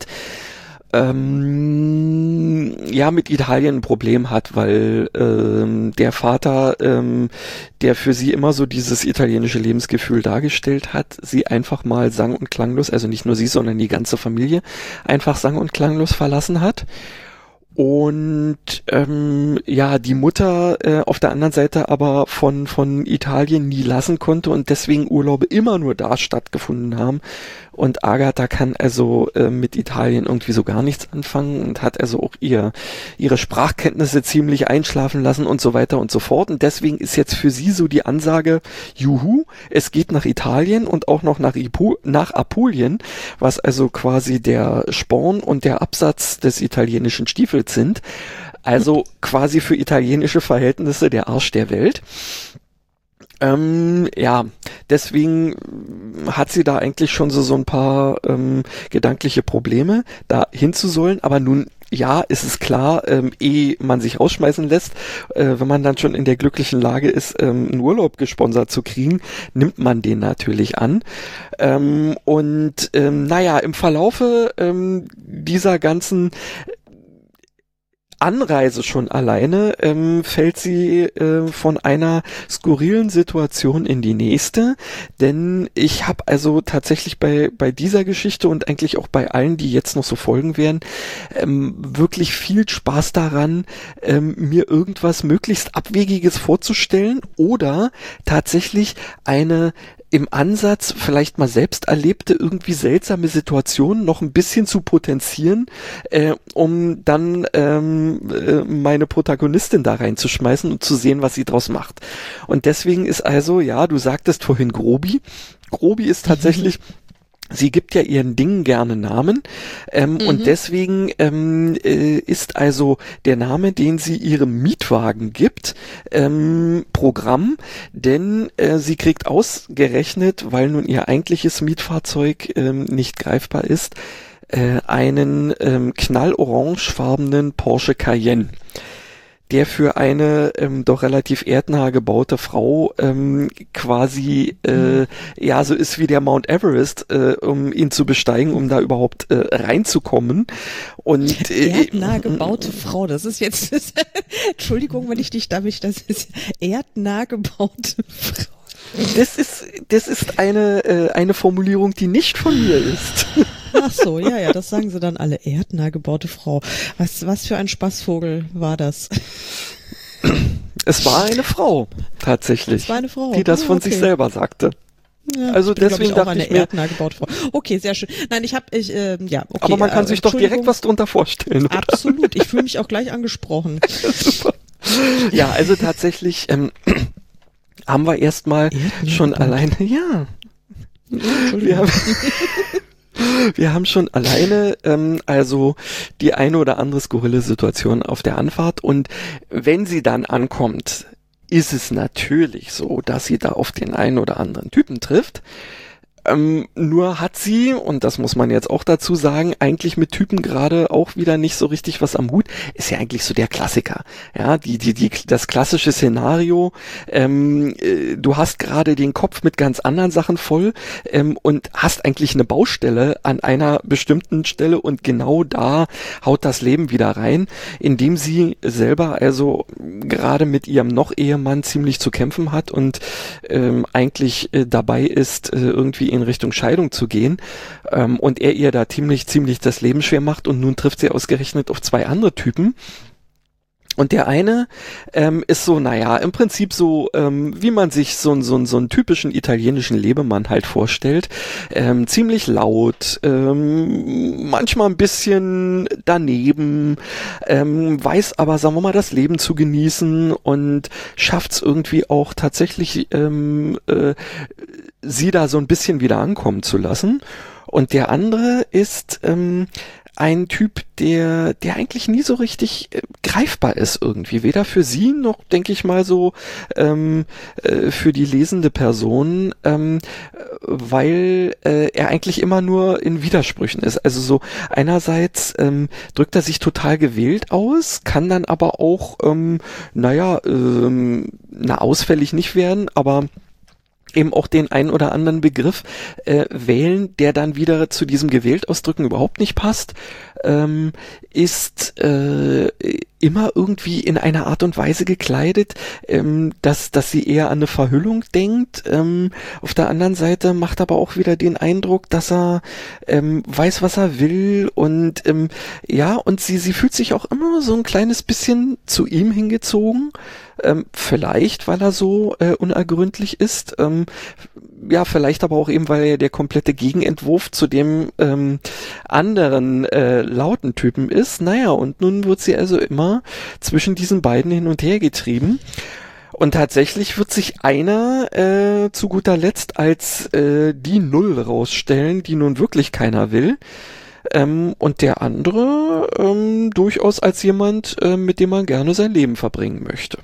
ähm, ja, mit Italien ein Problem hat, weil ähm, der Vater, ähm, der für sie immer so dieses italienische Lebensgefühl dargestellt hat, sie einfach mal sang- und klanglos, also nicht nur sie, sondern die ganze Familie, einfach sang- und klanglos verlassen hat. Und ähm, ja, die Mutter äh, auf der anderen Seite aber von von Italien nie lassen konnte und deswegen Urlaube immer nur da stattgefunden haben. Und Agatha kann also äh, mit Italien irgendwie so gar nichts anfangen und hat also auch ihr ihre Sprachkenntnisse ziemlich einschlafen lassen und so weiter und so fort. Und deswegen ist jetzt für sie so die Ansage, juhu, es geht nach Italien und auch noch nach, Ipu- nach Apulien, was also quasi der Sporn und der Absatz des italienischen Stiefels sind. Also quasi für italienische Verhältnisse der Arsch der Welt. Ähm, ja, deswegen hat sie da eigentlich schon so, so ein paar ähm, gedankliche Probleme, da hinzusollen, aber nun, ja, ist es klar, ähm, ehe man sich rausschmeißen lässt, äh, wenn man dann schon in der glücklichen Lage ist, ähm, einen Urlaub gesponsert zu kriegen, nimmt man den natürlich an. Ähm, und ähm, naja, im Verlaufe ähm, dieser ganzen Anreise schon alleine ähm, fällt sie äh, von einer skurrilen Situation in die nächste, denn ich habe also tatsächlich bei bei dieser Geschichte und eigentlich auch bei allen, die jetzt noch so folgen werden, ähm, wirklich viel Spaß daran, ähm, mir irgendwas möglichst Abwegiges vorzustellen oder tatsächlich eine im Ansatz vielleicht mal selbst erlebte irgendwie seltsame Situationen noch ein bisschen zu potenzieren, äh, um dann ähm, äh, meine Protagonistin da reinzuschmeißen und zu sehen, was sie draus macht. Und deswegen ist also, ja, du sagtest vorhin Grobi. Grobi ist tatsächlich sie gibt ja ihren Dingen gerne Namen ähm, mhm. und deswegen ähm, äh, ist also der Name, den sie ihrem Mietwagen gibt, ähm, Programm, denn äh, sie kriegt ausgerechnet, weil nun ihr eigentliches Mietfahrzeug ähm, nicht greifbar ist, äh, einen ähm, knallorangefarbenen Porsche Cayenne, der für eine ähm, doch relativ erdnah gebaute Frau ähm, quasi äh, mhm. ja so ist wie der Mount Everest, äh, um ihn zu besteigen, um da überhaupt äh, reinzukommen. Und äh, erdnah gebaute Frau, das ist jetzt Entschuldigung, wenn ich dich darf, ich das ist erdnah gebaute Frau. Das ist, das ist eine, äh, eine Formulierung, die nicht von mir ist. Ach so, ja, ja, das sagen sie dann alle. Erdnah gebaute Frau. Was, was für ein Spaßvogel war das? Es war eine Frau, tatsächlich. Es war eine Frau. Die das oh, von okay. sich selber sagte. Ja, also ich bin, deswegen ich, auch dachte eine ich mir, erdnah gebaute Frau. Okay, sehr schön. Nein, ich habe, ich, äh, ja, okay. Aber man kann äh, sich doch direkt was drunter vorstellen. Oder? Absolut. Ich fühle mich auch gleich angesprochen. Super. Ja, also tatsächlich ähm, haben wir erstmal schon alleine, ja. Wir haben, wir haben schon alleine ähm, also die eine oder andere skurrile Situation auf der Anfahrt, und wenn sie dann ankommt, ist es natürlich so, dass sie da auf den einen oder anderen Typen trifft. Ähm, nur hat sie, und das muss man jetzt auch dazu sagen, eigentlich mit Typen gerade auch wieder nicht so richtig was am Hut. Ist ja eigentlich so der Klassiker. Ja, die, die, die, das klassische Szenario. Ähm, äh, du hast gerade den Kopf mit ganz anderen Sachen voll ähm, und hast eigentlich eine Baustelle an einer bestimmten Stelle, und genau da haut das Leben wieder rein, indem sie selber also gerade mit ihrem Noch-Ehemann ziemlich zu kämpfen hat und ähm, eigentlich äh, dabei ist, äh, irgendwie in Richtung Scheidung zu gehen, ähm, und er ihr da ziemlich, ziemlich das Leben schwer macht, und nun trifft sie ausgerechnet auf zwei andere Typen. Und der eine ähm, ist so, naja, im Prinzip so, ähm, wie man sich so, so, so einen typischen italienischen Lebemann halt vorstellt. Ähm, ziemlich laut, ähm, manchmal ein bisschen daneben, ähm, weiß aber, sagen wir mal, das Leben zu genießen und schafft es irgendwie auch tatsächlich, ähm, äh, sie da so ein bisschen wieder ankommen zu lassen. Und der andere ist ähm, ein Typ, der der eigentlich nie so richtig äh, greifbar ist irgendwie. Weder für sie noch, denke ich mal, so ähm, äh, für die lesende Person, ähm, weil äh, er eigentlich immer nur in Widersprüchen ist. Also so einerseits ähm, drückt er sich total gewählt aus, kann dann aber auch, ähm, naja, ähm, na, ausfällig nicht werden, aber eben auch den einen oder anderen Begriff äh, wählen, der dann wieder zu diesem gewählt ausdrücken überhaupt nicht passt, ähm, ist äh, immer irgendwie in einer Art und Weise gekleidet, ähm, dass dass sie eher an eine Verhüllung denkt. Ähm, auf der anderen Seite macht aber auch wieder den Eindruck, dass er ähm, weiß, was er will, und ähm, ja, und sie sie fühlt sich auch immer so ein kleines bisschen zu ihm hingezogen. Ähm, vielleicht, weil er so äh, unergründlich ist, ähm, ja, vielleicht aber auch eben, weil er der komplette Gegenentwurf zu dem ähm, anderen äh, lauten Typen ist. Naja, und nun wird sie also immer zwischen diesen beiden hin und her getrieben. Und tatsächlich wird sich einer äh, zu guter Letzt als äh, die Null rausstellen, die nun wirklich keiner will. Ähm, und der andere ähm, durchaus als jemand, äh, mit dem man gerne sein Leben verbringen möchte.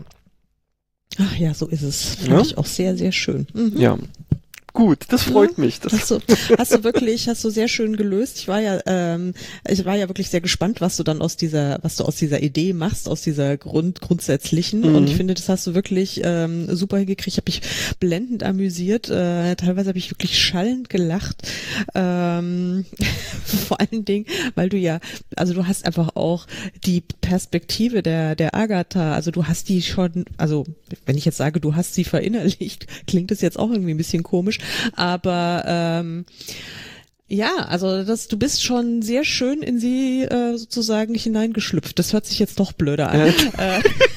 Ach ja, so ist es. Fand Ja? ich auch sehr, sehr schön. Mhm. Ja. Gut, das freut ja, mich. Das hast du, hast du wirklich, hast du sehr schön gelöst. Ich war ja, ähm, ich war ja wirklich sehr gespannt, was du dann aus dieser, was du aus dieser Idee machst, aus dieser Grund, grundsätzlichen. Mhm. Und ich finde, das hast du wirklich ähm, super hingekriegt. Ich habe mich blendend amüsiert. Äh, teilweise habe ich wirklich schallend gelacht. Ähm, vor allen Dingen, weil du ja, also du hast einfach auch die Perspektive der der Agatha. Also du hast die schon, also wenn ich jetzt sage, du hast sie verinnerlicht, klingt das jetzt auch irgendwie ein bisschen komisch. Aber ähm, ja, also das, du bist schon sehr schön in sie äh, sozusagen hineingeschlüpft. Das hört sich jetzt doch blöder an. Ja. Äh,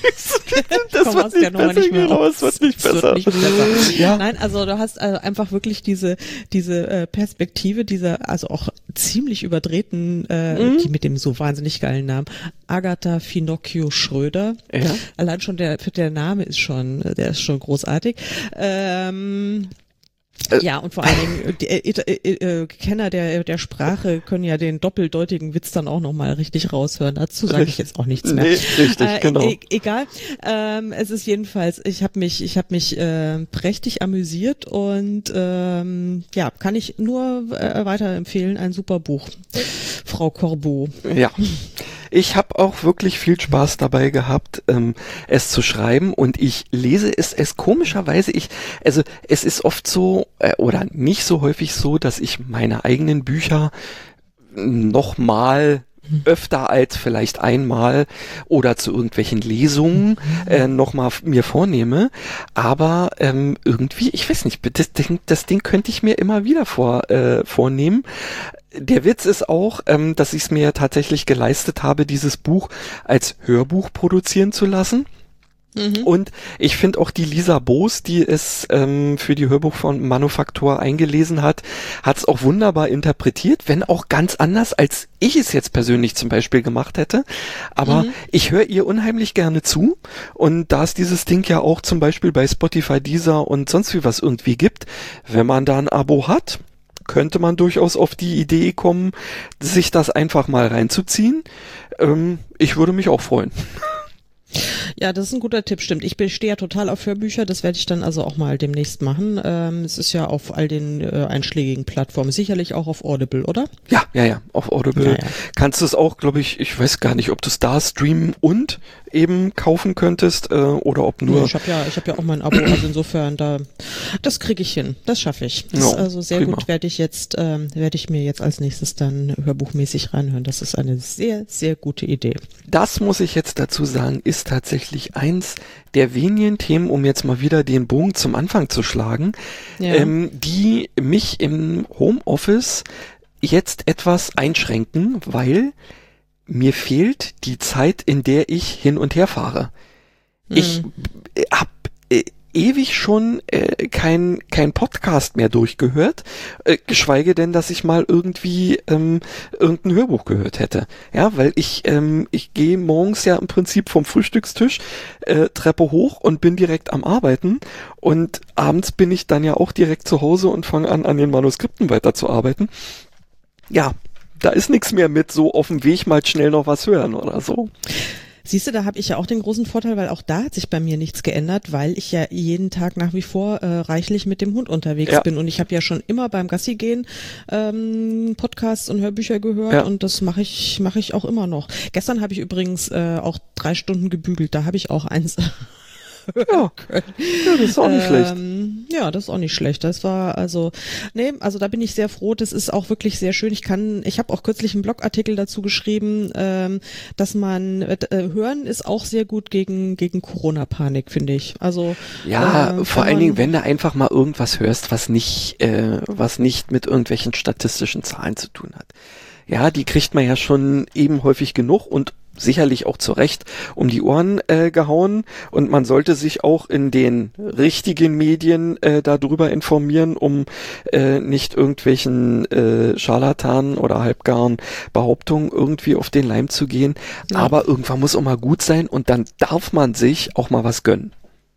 das wird nicht besser, nicht mehr raus. Das wird nicht besser. Wird nicht besser. Ja. Nein, also du hast also einfach wirklich diese diese äh, Perspektive, dieser also auch ziemlich überdrehten, äh, mhm. die mit dem so wahnsinnig geilen Namen Agatha Finocchio Schröder. Ja. Allein schon der der Name ist schon, der ist schon großartig. Ähm, Ja, und vor allen Dingen, die, äh, äh, äh, Kenner der der Sprache können ja den doppeldeutigen Witz dann auch nochmal richtig raushören. Dazu sage ich jetzt auch nichts mehr. Nee, richtig, äh, genau. E egal. Ähm, es ist jedenfalls, ich habe mich, ich habe mich äh, prächtig amüsiert, und ähm, ja, kann ich nur äh, weiterempfehlen. Ein super Buch, Frau Corbeau. Ja. Ich habe auch wirklich viel Spaß dabei gehabt, ähm, es zu schreiben, und ich lese es, es komischerweise, ich, also es ist oft so, äh, oder nicht so häufig so, dass ich meine eigenen Bücher nochmal öfter als vielleicht einmal oder zu irgendwelchen Lesungen äh, nochmal mir vornehme. Aber ähm, irgendwie, ich weiß nicht, das Ding, das Ding könnte ich mir immer wieder vor, äh, vornehmen. Der Witz ist auch, ähm, dass ich es mir tatsächlich geleistet habe, dieses Buch als Hörbuch produzieren zu lassen. Mhm. Und ich finde auch die Lisa Boos, die es ähm, für die Hörbuch von Manufaktur eingelesen hat, hat es auch wunderbar interpretiert, wenn auch ganz anders, als ich es jetzt persönlich zum Beispiel gemacht hätte. Aber mhm. ich höre ihr unheimlich gerne zu. Und da es dieses Ding ja auch zum Beispiel bei Spotify, Deezer und sonst wie was irgendwie gibt, wenn man da ein Abo hat, könnte man durchaus auf die Idee kommen, sich das einfach mal reinzuziehen. Ähm, ich würde mich auch freuen. Ja, das ist ein guter Tipp, stimmt. Ich stehe ja total auf Hörbücher, das werde ich dann also auch mal demnächst machen. Ähm, es ist ja auf all den äh, einschlägigen Plattformen, sicherlich auch auf Audible, oder? Ja, ja, ja, auf Audible. Ja, ja. Kannst du es auch, glaube ich, ich weiß gar nicht, ob du es da streamen und eben kaufen könntest äh, oder ob nur... Ja, ich habe ja, ich habe ja auch mein Abo, also insofern, da, das kriege ich hin, das schaffe ich. Das no, ist also sehr prima. gut, werde ich jetzt, ähm, werde ich mir jetzt als nächstes dann hörbuchmäßig reinhören. Das ist eine sehr, sehr gute Idee. Das muss ich jetzt dazu sagen, ist tatsächlich eins der wenigen Themen, um jetzt mal wieder den Bogen zum Anfang zu schlagen, ja. ähm, die mich im Homeoffice jetzt etwas einschränken, weil mir fehlt die Zeit, in der ich hin und her fahre. Mhm. Ich hab äh, ewig schon äh, kein kein Podcast mehr durchgehört, äh, geschweige denn, dass ich mal irgendwie ähm, irgendein Hörbuch gehört hätte. Ja, weil ich ähm, ich gehe morgens ja im Prinzip vom Frühstückstisch äh, Treppe hoch und bin direkt am Arbeiten und abends bin ich dann ja auch direkt zu Hause und fange an, an den Manuskripten weiterzuarbeiten. Ja, da ist nichts mehr mit so auf dem Weg mal schnell noch was hören oder so. Siehst du, da habe ich ja auch den großen Vorteil, weil auch da hat sich bei mir nichts geändert, weil ich ja jeden Tag nach wie vor äh, reichlich mit dem Hund unterwegs ja. bin und ich habe ja schon immer beim Gassi gehen ähm, Podcasts und Hörbücher gehört ja. und das mache ich mache ich auch immer noch. Gestern habe ich übrigens äh, auch drei Stunden gebügelt, da habe ich auch eins Ja. ja, das ist auch nicht ähm, schlecht. Ja, das ist auch nicht schlecht. Das war also, nee, also da bin ich sehr froh. Das ist auch wirklich sehr schön. Ich kann, ich habe auch kürzlich einen Blogartikel dazu geschrieben, ähm, dass man äh, hören ist auch sehr gut gegen gegen Corona-Panik, finde ich. Also ja, äh, vor allen Dingen, wenn du einfach mal irgendwas hörst, was nicht, äh, was nicht mit irgendwelchen statistischen Zahlen zu tun hat. Ja, die kriegt man ja schon eben häufig genug und sicherlich auch zu Recht um die Ohren äh, gehauen und man sollte sich auch in den richtigen Medien äh, darüber informieren, um äh, nicht irgendwelchen äh, Scharlatanen oder halbgaren Behauptungen irgendwie auf den Leim zu gehen. Ja. Aber irgendwann muss auch mal gut sein und dann darf man sich auch mal was gönnen.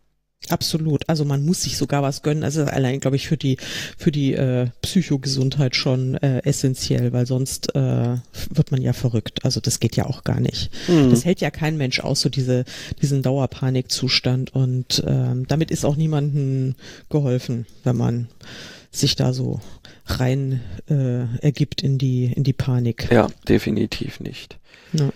Absolut. Also man muss sich sogar was gönnen. Also allein, glaube ich, für die für die äh, Psychogesundheit schon äh, essentiell, weil sonst äh, wird man ja verrückt. Also das geht ja auch gar nicht. Mhm. Das hält ja kein Mensch aus, so diese diesen Dauerpanikzustand. Und ähm, damit ist auch niemandem geholfen, wenn man sich da so rein äh, ergibt in die in die Panik. Ja, definitiv nicht. Ja.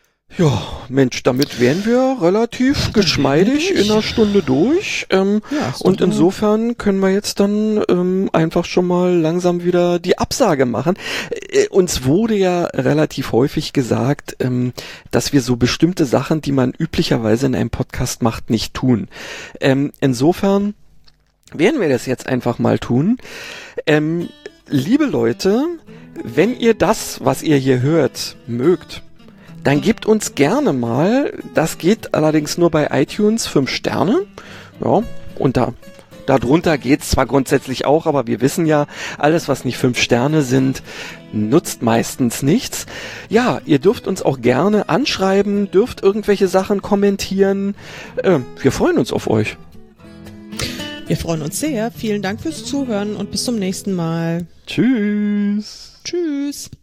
Ja, Mensch, damit wären wir relativ geschmeidig in einer Stunde durch. Ähm, ja, und insofern können wir jetzt dann ähm, einfach schon mal langsam wieder die Absage machen. Äh, uns wurde ja relativ häufig gesagt, ähm, dass wir so bestimmte Sachen, die man üblicherweise in einem Podcast macht, nicht tun. Ähm, insofern werden wir das jetzt einfach mal tun. Ähm, liebe Leute, wenn ihr das, was ihr hier hört, mögt, dann gebt uns gerne mal, das geht allerdings nur bei iTunes, fünf Sterne. Ja, und da, darunter geht's zwar grundsätzlich auch, aber wir wissen ja, alles was nicht fünf Sterne sind, nutzt meistens nichts. Ja, ihr dürft uns auch gerne anschreiben, dürft irgendwelche Sachen kommentieren. Äh, wir freuen uns auf euch. Wir freuen uns sehr. Vielen Dank fürs Zuhören und bis zum nächsten Mal. Tschüss. Tschüss.